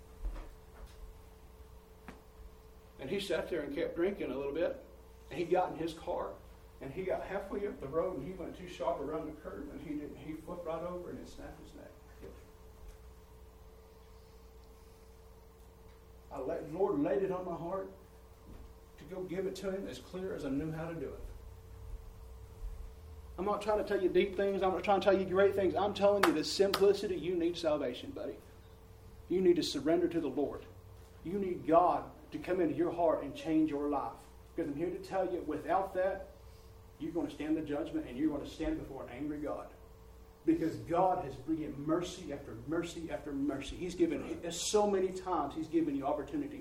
And he sat there and kept drinking a little bit. And he got in his car, and he got halfway up the road, and he went too sharp around the curve, and he flipped right over, and it snapped his neck. The Lord laid it on my heart to go give it to him as clear as I knew how to do it. I'm not trying to tell you deep things. I'm not trying to tell you great things. I'm telling you the simplicity. You need salvation, buddy. You need to surrender to the Lord. You need God to come into your heart and change your life. Because I'm here to tell you, without that, you're going to stand the judgment, and you're going to stand before an angry God. Because God has given mercy after mercy after mercy. He's given so many times. He's given you opportunity.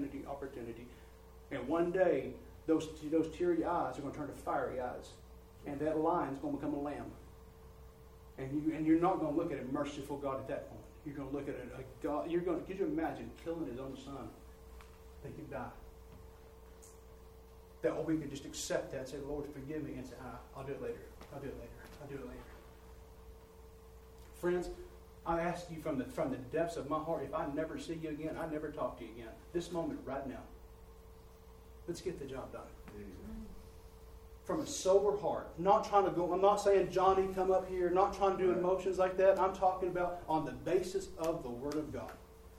And one day, those teary eyes are going to turn to fiery eyes. And that lion's going to become a lamb. And you're not going to look at a merciful God at that point. You're going to look at a God. Could you imagine killing his own son? They could die. That we could just accept that and say, Lord, forgive me, and say, I'll do it later. I'll do it later. Friends, I ask you from the depths of my heart, if I never see you again, I never talk to you again. This moment right now, let's get the job done. From a sober heart. Not trying to go, I'm not saying, Johnny, come up here. Not trying to do emotions like that. I'm talking about on the basis of the Word of God.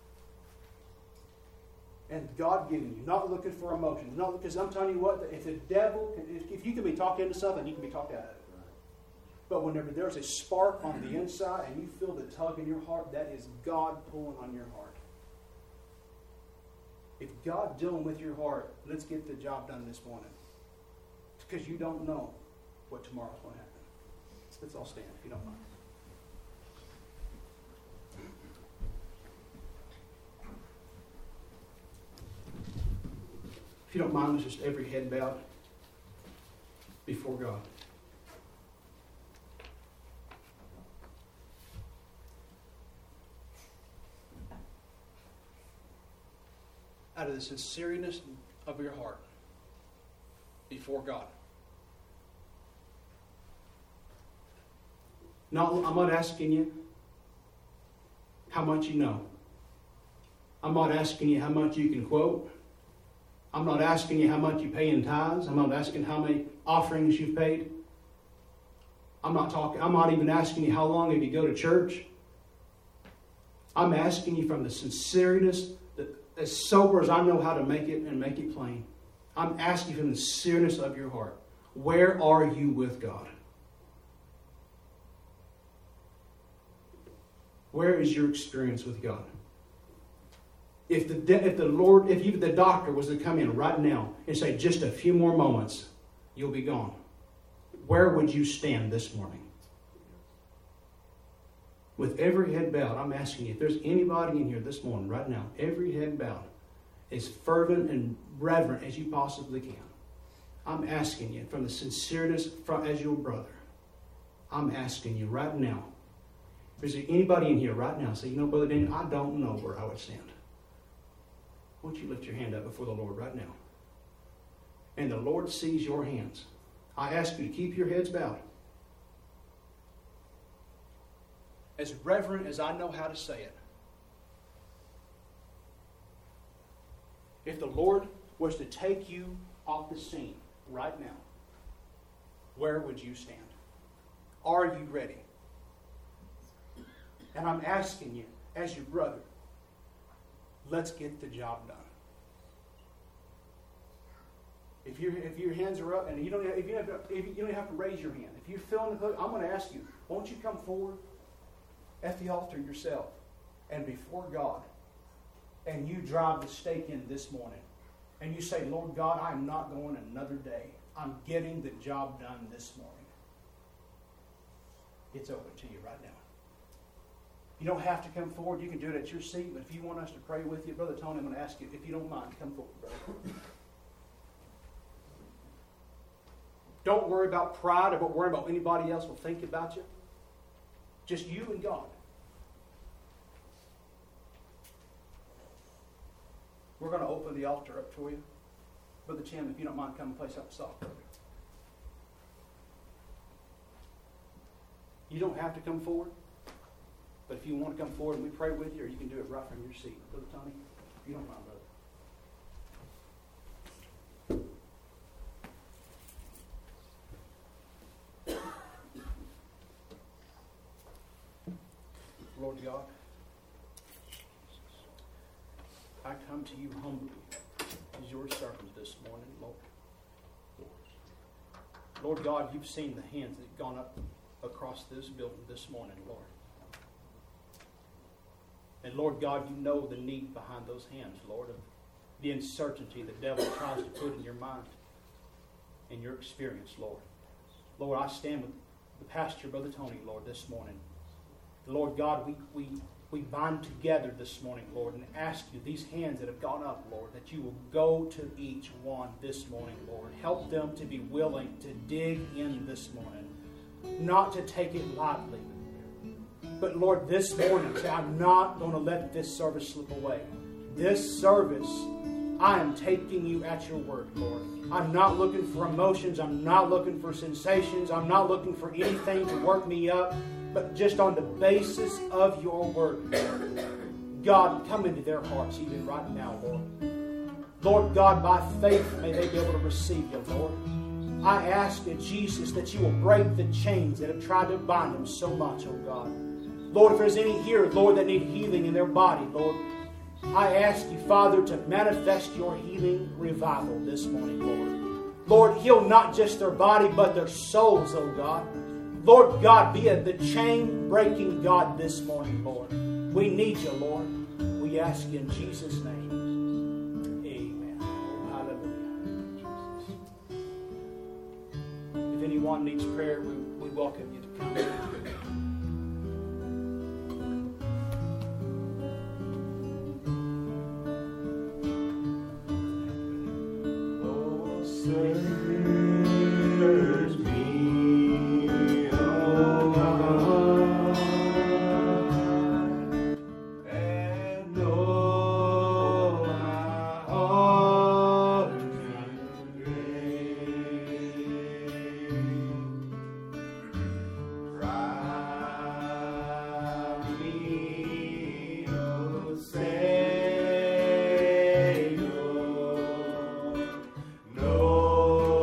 And God giving you, not looking for emotions. Not because I'm telling you what, if the devil, if you can be talked into something, you can be talked out of it. But whenever there's a spark on the inside and you feel the tug in your heart, that is God pulling on your heart. If God's dealing with your heart, let's get the job done this morning. It's because you don't know what tomorrow's going to happen. Let's all stand if you don't mind. If you don't mind, let's just every head bowed before God. Out of the sincereness of your heart before God. No, I'm not asking you how much you know. I'm not asking you how much you can quote. I'm not asking you how much you pay in tithes. I'm not asking how many offerings you've paid. I'm not even asking you how long have you go to church. I'm asking you from the sincereness, as sober as I know how to make it and make it plain. I'm asking you from the sincereness of your heart. Where are you with God? Where is your experience with God? If the doctor was to come in right now and say, just a few more moments, you'll be gone. Where would you stand this morning? With every head bowed, I'm asking you, if there's anybody in here this morning, right now, every head bowed, as fervent and reverent as you possibly can. I'm asking you from the sincereness as your brother. I'm asking you right now. Is there anybody in here right now say, you know, Brother Daniel, I don't know where I would stand. Won't you lift your hand up before the Lord right now? And the Lord sees your hands. I ask you to keep your heads bowed. As reverent as I know how to say it. If the Lord was to take you off the scene right now, where would you stand? Are you ready? And I'm asking you, as your brother, let's get the job done. If your hands are up, and you don't have to raise your hand. If you're feeling the hook, I'm going to ask you, won't you come forward at the altar yourself and before God, and you drive the stake in this morning, and you say, Lord God, I am not going another day. I'm getting the job done this morning. It's open to you right now. You don't have to come forward. You can do it at your seat. But if you want us to pray with you, Brother Tony, I'm going to ask you, if you don't mind, come forward, brother. Don't worry about pride or don't worry about what anybody else will think about you. Just you and God. We're going to open the altar up for you. Brother Tim, if you don't mind, come and play something soft, brother. You don't have to come forward. But if you want to come forward and we pray with you, or you can do it right from your seat. Brother Tony, if you don't mind, brother. Lord God, I come to you humbly as your servant this morning, Lord. Lord God, you've seen the hands that have gone up across this building this morning, Lord. And Lord God, you know the need behind those hands, Lord, of the uncertainty the devil tries to put in your mind and your experience, Lord. Lord, I stand with the pastor, Brother Tony, Lord, this morning. Lord God, we bind together this morning, Lord, and ask you, these hands that have gone up, Lord, that you will go to each one this morning, Lord. Help them to be willing to dig in this morning, not to take it lightly. But Lord, this morning, say, I'm not going to let this service slip away. This service, I am taking you at your word, Lord. I'm not looking for emotions. I'm not looking for sensations. I'm not looking for anything to work me up, but just on the basis of your word, Lord. God, come into their hearts even right now, Lord. Lord God, by faith, may they be able to receive you, Lord. I ask you, Jesus, that you will break the chains that have tried to bind them so much, oh God. Lord, if there's any here, Lord, that need healing in their body, Lord, I ask you, Father, to manifest your healing revival this morning, Lord. Lord, heal not just their body, but their souls, oh God. Lord God, be the chain-breaking God this morning, Lord. We need you, Lord. We ask you in Jesus' name. Amen. Hallelujah. If anyone needs prayer, we welcome you to come. No.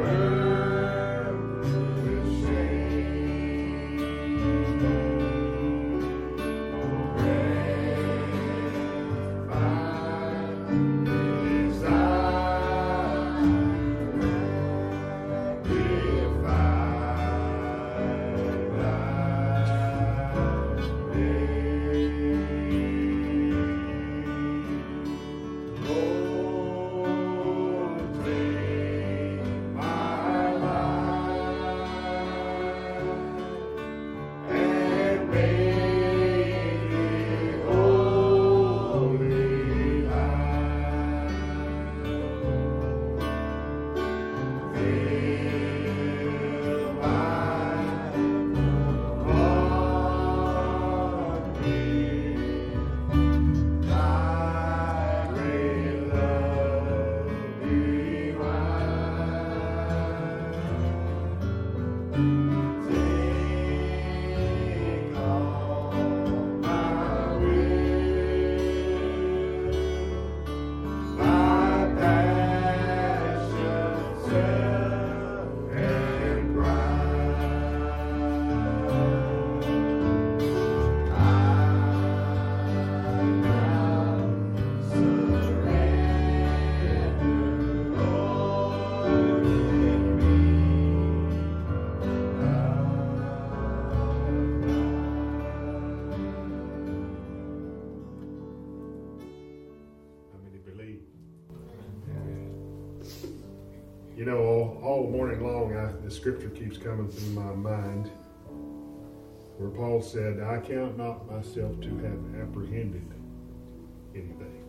You know, all morning long, the scripture keeps coming through my mind where Paul said, I count not myself to have apprehended anything.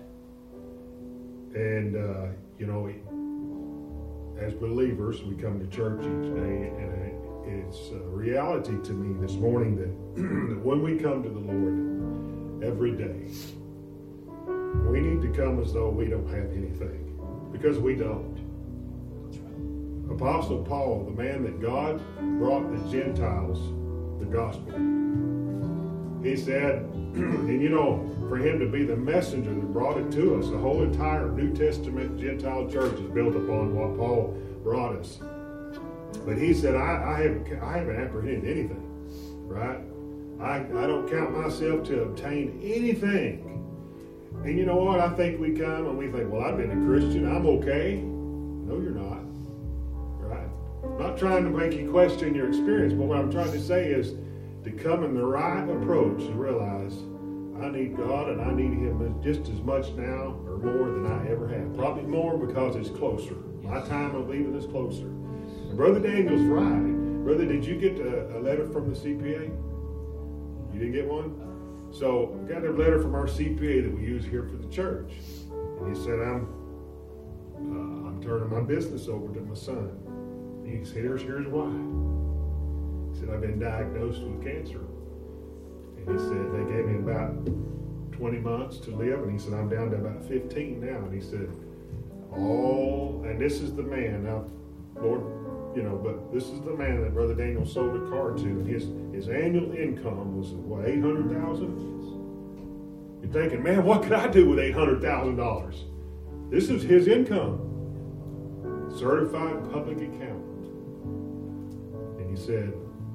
Amen. And, you know, as believers, we come to church each day, and it's a reality to me this morning that when we come to the Lord every day, we need to come as though we don't have anything, because we don't. Apostle Paul, the man that God brought the Gentiles the gospel, he said, and you know, for him to be the messenger that brought it to us, the whole entire New Testament Gentile church is built upon what Paul brought us. But he said, I haven't apprehended anything, right? I don't count myself to obtain anything. And you know what? I think we come and we think, well, I've been a Christian, I'm okay. No, you're not. I'm not trying to make you question your experience, but what I'm trying to say is to come in the right approach to realize I need God and I need Him just as much now or more than I ever have. Probably more because it's closer. My time of leaving is closer. And Brother Daniel's right. Brother, did you get a letter from the CPA? You didn't get one? So we got a letter from our CPA that we use here for the church. And he said, I'm turning my business over to my son. He said, here's why. He said, I've been diagnosed with cancer. And he said, they gave me about 20 months to live. And he said, I'm down to about 15 now. And he said, and this is the man. Now, Lord, you know, but this is the man that Brother Daniel sold a car to. And his annual income was, what, $800,000? You're thinking, man, what could I do with $800,000? This is his income. Certified public accountant. And he said,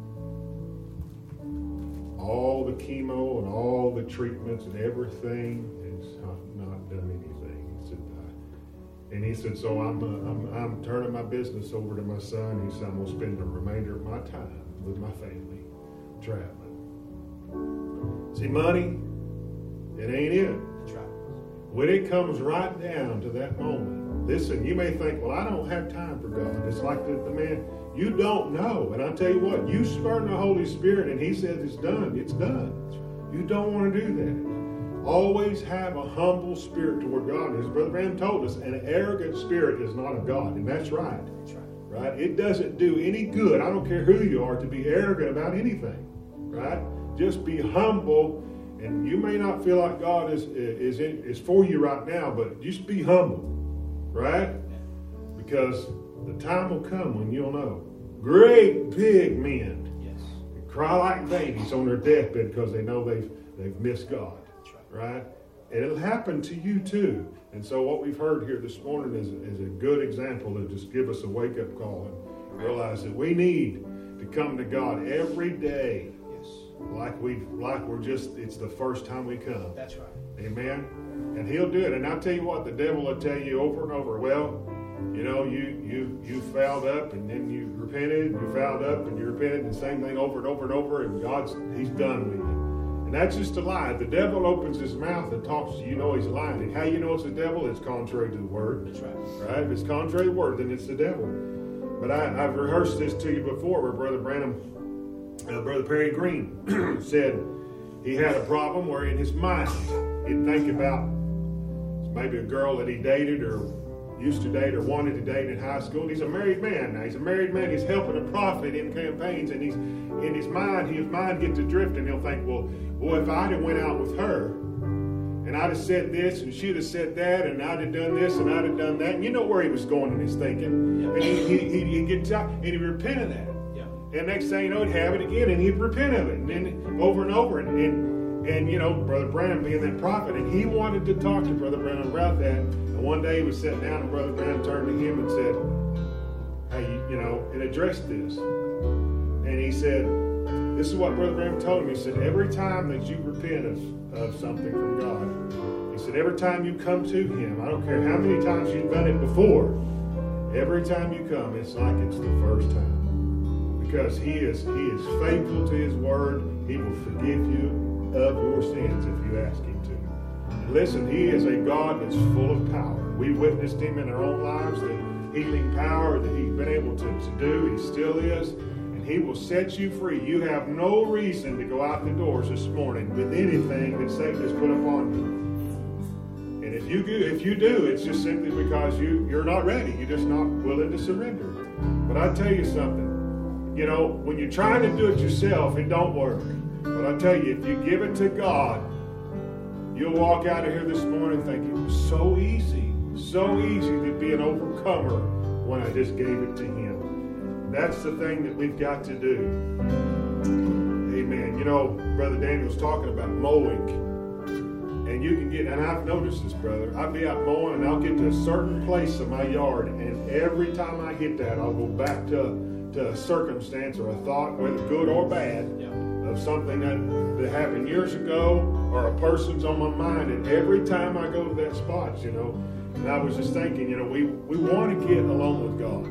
all the chemo and all the treatments and everything has not done anything. He said, so I'm turning my business over to my son. He said, I'm going to spend the remainder of my time with my family traveling. See, money, it ain't it. That's right. When it comes right down to that moment, listen, you may think, well, I don't have time for God. It's like the man, you don't know. And I tell you what, you spur the Holy Spirit and He says it's done. It's done. You don't want to do that. Always have a humble spirit toward God. As Brother Branham told us, an arrogant spirit is not of God. And that's right. That's right. Right? It doesn't do any good. I don't care who you are to be arrogant about anything. Right? Just be humble. And you may not feel like God is for you right now, but just be humble. Right? Because the time will come when you'll know. Great big men cry like babies on their deathbed because they know they've missed God. Right? And it'll happen to you too. And so what we've heard here this morning is a good example to just give us a wake-up call and realize that we need to come to God every day. Yes. Like we're just, it's the first time we come. That's right. Amen. And he'll do it. And I'll tell you what, the devil will tell you over and over, well, you know, you fouled up and then you repented, and you fouled up and you repented, and the same thing over and over and over, and he's done with you. And that's just a lie. If the devil opens his mouth and talks to you, you know he's lying. And how you know it's the devil? It's contrary to the word. That's right. Right? If it's contrary to the word, then it's the devil. But I've rehearsed this to you before, where Brother Perry Green said he had a problem where in his mind he'd think about maybe a girl that he dated or used to date or wanted to date in high school. And he's a married man now. He's a married man. He's helping a prophet in campaigns, and he's in his mind gets adrift, and he'll think, well, if I'd have went out with her, and I'd have said this, and she'd have said that, and I'd have done this, and I'd have done that. And you know where he was going in his thinking. Yeah. And he'd get tired, and he'd repent of that. Yeah. And next thing you know, he'd have it again, and he'd repent of it, and then over and over. And you know, Brother Branham being that prophet, and he wanted to talk to Brother Branham about that. And one day he was sitting down, and Brother Branham turned to him and said, hey, you know, and addressed this. And he said, this is what Brother Branham told him. He said, every time that you repent of something from God, he said, every time you come to him, I don't care how many times you've done it before, every time you come, it's like it's the first time. Because he is faithful to his word. He will forgive you of your sins if you ask him to. And listen, he is a God that's full of power. We witnessed him in our own lives, the healing power that he's been able to do. He still is. And he will set you free. You have no reason to go out the doors this morning with anything that Satan has put upon you. And if you do, it's just simply because you're not ready. You're just not willing to surrender. But I tell you something. You know, when you're trying to do it yourself, it don't work. But I tell you, if you give it to God, you'll walk out of here this morning thinking it was so easy to be an overcomer when I just gave it to him. That's the thing that we've got to do. Amen. You know, Brother Daniel's talking about mowing. And you can get, and I've noticed this, brother, I'll be out mowing and I'll get to a certain place of my yard, and every time I hit that, I'll go back to a circumstance or a thought, whether good or bad, of something that happened years ago, or a person's on my mind. And every time I go to that spot, you know, and I was just thinking, you know, we want to get along with God.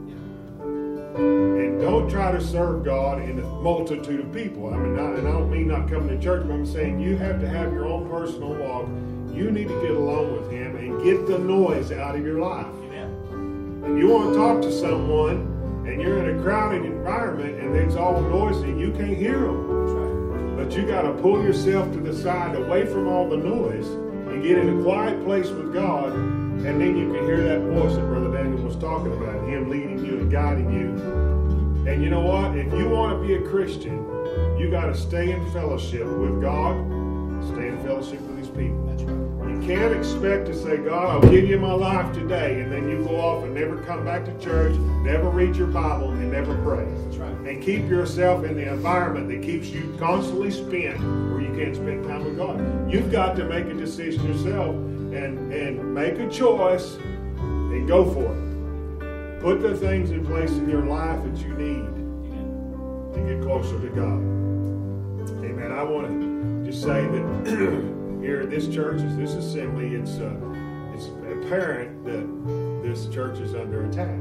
And don't try to serve God in a multitude of people. I mean, and I don't mean not coming to church, but I'm saying you have to have your own personal walk. You need to get along with him and get the noise out of your life. Amen. And you want to talk to someone, and you're in a crowded environment, and it's all noisy, you can't hear them. But you got to pull yourself to the side, away from all the noise, and get in a quiet place with God, and then you can hear that voice that Brother Daniel was talking about, him leading you and guiding you. And you know what? If you want to be a Christian, you got to stay in fellowship with God, stay in fellowship with his people. That's right. You can't expect to say, God, I'll give you my life today, and then you go off and never come back to church, never read your Bible, and never pray. That's right. And keep yourself in the environment that keeps you constantly spent, where you can't spend time with God. You've got to make a decision yourself and make a choice and go for it. Put the things in place in your life that you need to get closer to God. Amen. I want to just say that here at this church, this assembly, it's apparent that this church is under attack.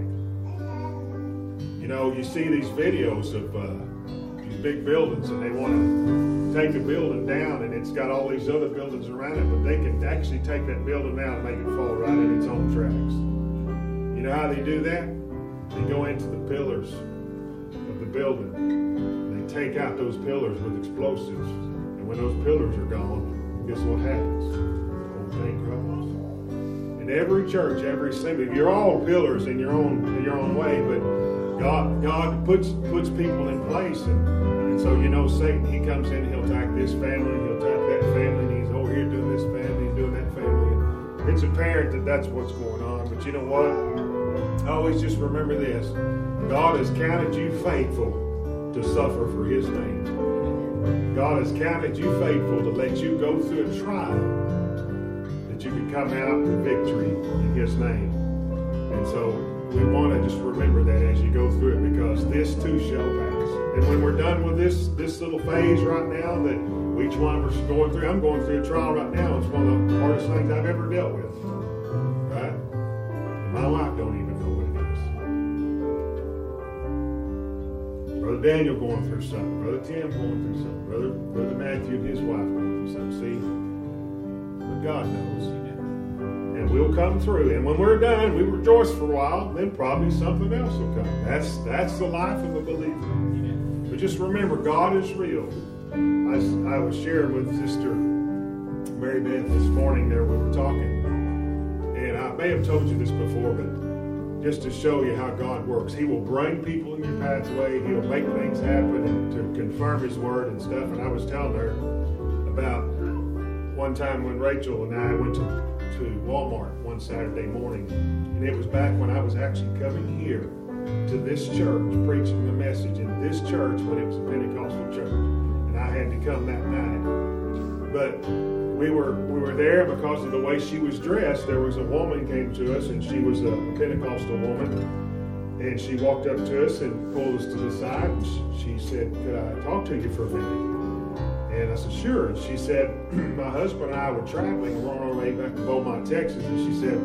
You know, you see these videos of these big buildings, and they want to take a building down, and it's got all these other buildings around it, but they can actually take that building down and make it fall right in its own tracks. You know how they do that? They go into the pillars of the building, and they take out those pillars with explosives, and when those pillars are gone, guess what happens? The whole thing crumbles. In every church, every assembly, you're all pillars in your own way, but God puts people in place, and so you know Satan, he comes in, he'll attack this family, he'll attack that family, and he's over here doing this family and doing that family. It's apparent that that's what's going on, but you know what? Always just remember this: God has counted you faithful to suffer for his name. God has counted you faithful to let you go through a trial come out with victory in His name. And so we want to just remember that as you go through it, because this too shall pass. And when we're done with this little phase right now that each one of us is going through, I'm going through a trial right now. It's one of the hardest things I've ever dealt with. Right? And my wife don't even know what it is. Brother Daniel going through something. Brother Tim going through something. Brother Matthew and his wife going through something. See? But God knows. And we'll come through. And when we're done, we rejoice for a while, then probably something else will come. That's the life of a believer. But just remember, God is real. I was sharing with Sister Mary Beth this morning there, we were talking. And I may have told you this before, but just to show you how God works. He will bring people in your pathway. He'll make things happen and to confirm His word and stuff. And I was telling her about one time when Rachel and I went to Walmart one Saturday morning, and it was back when I was actually coming here to this church, preaching the message in this church when it was a Pentecostal church, and I had to come that night. But we were there because of the way she was dressed. There was a woman came to us, and she was a Pentecostal woman, and she walked up to us and pulled us to the side, and she said, "Could I talk to you for a minute?" And I said, "Sure." And she said, "My husband and I were traveling. We're on our way back to Beaumont, Texas." And she said,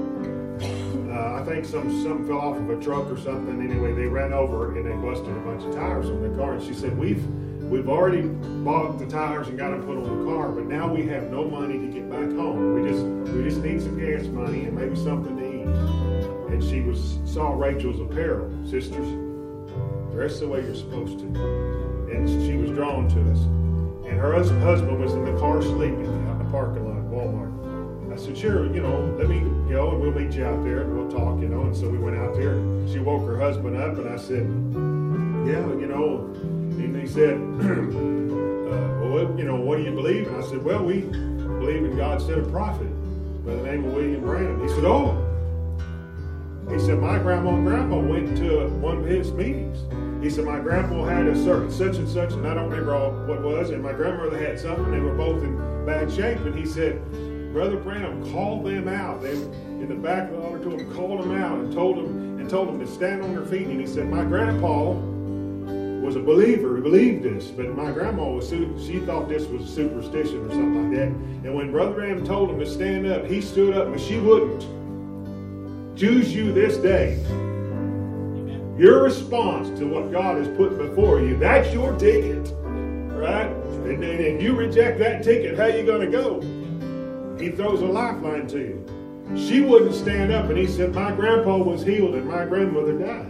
"I think something fell off of a truck or something. Anyway, they ran over and they busted a bunch of tires on the car." And she said, We've already bought the tires and got them put on the car, but now we have no money to get back home. We just need some gas money and maybe something to eat." And she saw Rachel's apparel. Sisters, dress the way you're supposed to. And she was drawn to us. And her husband was in the car sleeping out in the parking lot at Walmart. I said, "Sure, let me go and we'll meet you out there and we'll talk, And so we went out there. She woke her husband up and I said, "Yeah, And he said, "Well, what do you believe?" And I said, "Well, we believe in God sent a prophet by the name of William Branham." He said, "Oh." He said, "My grandma and grandpa went to one of his meetings." He said, "My grandpa had a certain such and such, and I don't remember what it was, and my grandmother had something. They were both in bad shape." And he said, "Brother Branham called them out. They in the back of the auditorium called them out and told them to stand on their feet." And he said, "My grandpa was a believer. He believed this, but my grandma she thought this was superstition or something like that. And when Brother Branham told him to stand up, he stood up, but she wouldn't. Choose you this day. Your response to what God has put before you, that's your ticket, right? And if you reject that ticket, how you going to go?" He throws a lifeline to you. She wouldn't stand up, and he said, "My grandpa was healed and my grandmother died."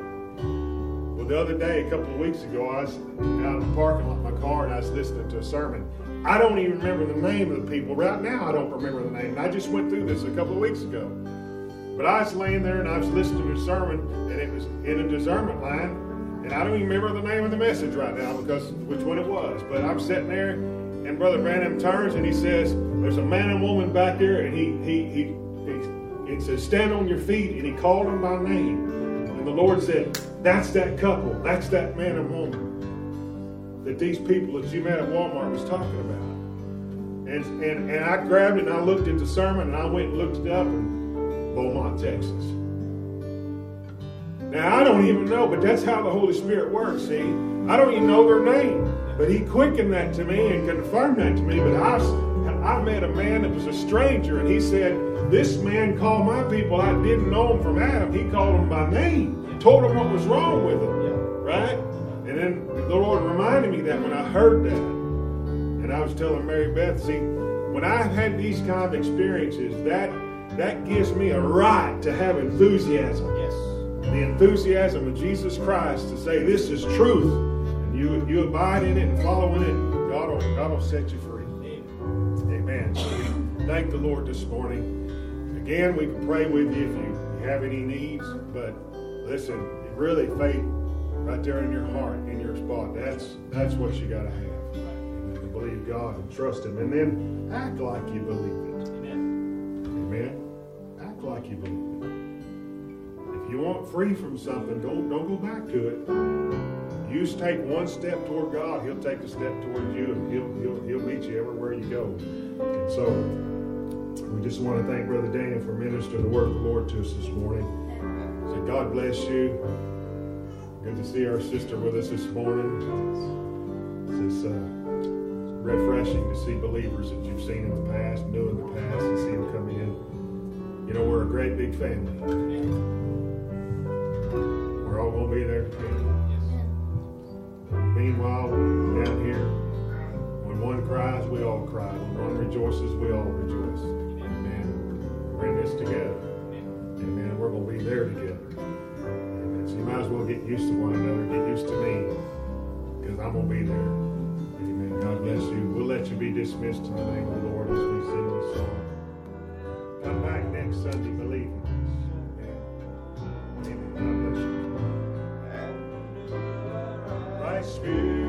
Well, the other day, a couple of weeks ago, I was out in the parking lot of my car, and I was listening to a sermon. I don't even remember the name of the people. Right now, I don't remember the name. I just went through this a couple of weeks ago. But I was laying there and I was listening to a sermon, and it was in a discernment line, and I don't even remember the name of the message right now because which one it was. But I'm sitting there, and Brother Branham turns and he says, "There's a man and woman back there," and he says, "Stand on your feet," and he called them by name. And the Lord said, "That's that couple. That's that man and woman that these people that you met at Walmart was talking about." And I grabbed it and I looked at the sermon and I went and looked it up in Beaumont, Texas. Now, I don't even know, but that's how the Holy Spirit works, see? I don't even know their name, but He quickened that to me and confirmed that to me. But I met a man that was a stranger, and he said, "This man called my people. I didn't know him from Adam. He called them by name, told them what was wrong with them," right? And then the Lord reminded me that when I heard that. And I was telling Mary Beth, see, when I've had these kind of experiences, that gives me a right to have enthusiasm. Yes. The enthusiasm of Jesus Christ to say this is truth, and you abide in it and follow in it. God will set you free. Amen. So we thank the Lord this morning. Again, we can pray with you if you have any needs, but listen, really faith right there in your heart, in your spot. That's what you got to have. You believe God and trust Him, and then act like you believe it. Amen. Act like you believe it. If you want free from something, don't go back to it. You just take one step toward God, He'll take a step toward you, and He'll meet you everywhere you go. And so We just want to thank Brother Daniel for ministering the word of the Lord to us this morning. So God bless you. Good to see our sister with us this morning. It's refreshing to see believers that you've seen in the past, knew in the past, and see them come in. You know, we're a great big family. We're all going to be there together. Meanwhile, down here, when one cries, we all cry. When one rejoices, we all rejoice. Amen. We're in this together. Amen. We're going to be there together. Amen. So you might as well get used to one another. Get used to me. Because I'm going to be there. Amen. God bless you. We'll let you be dismissed in the name of the Lord as we sing this song. Come back next Sunday believing this. Amen. God bless you. Right Spirit.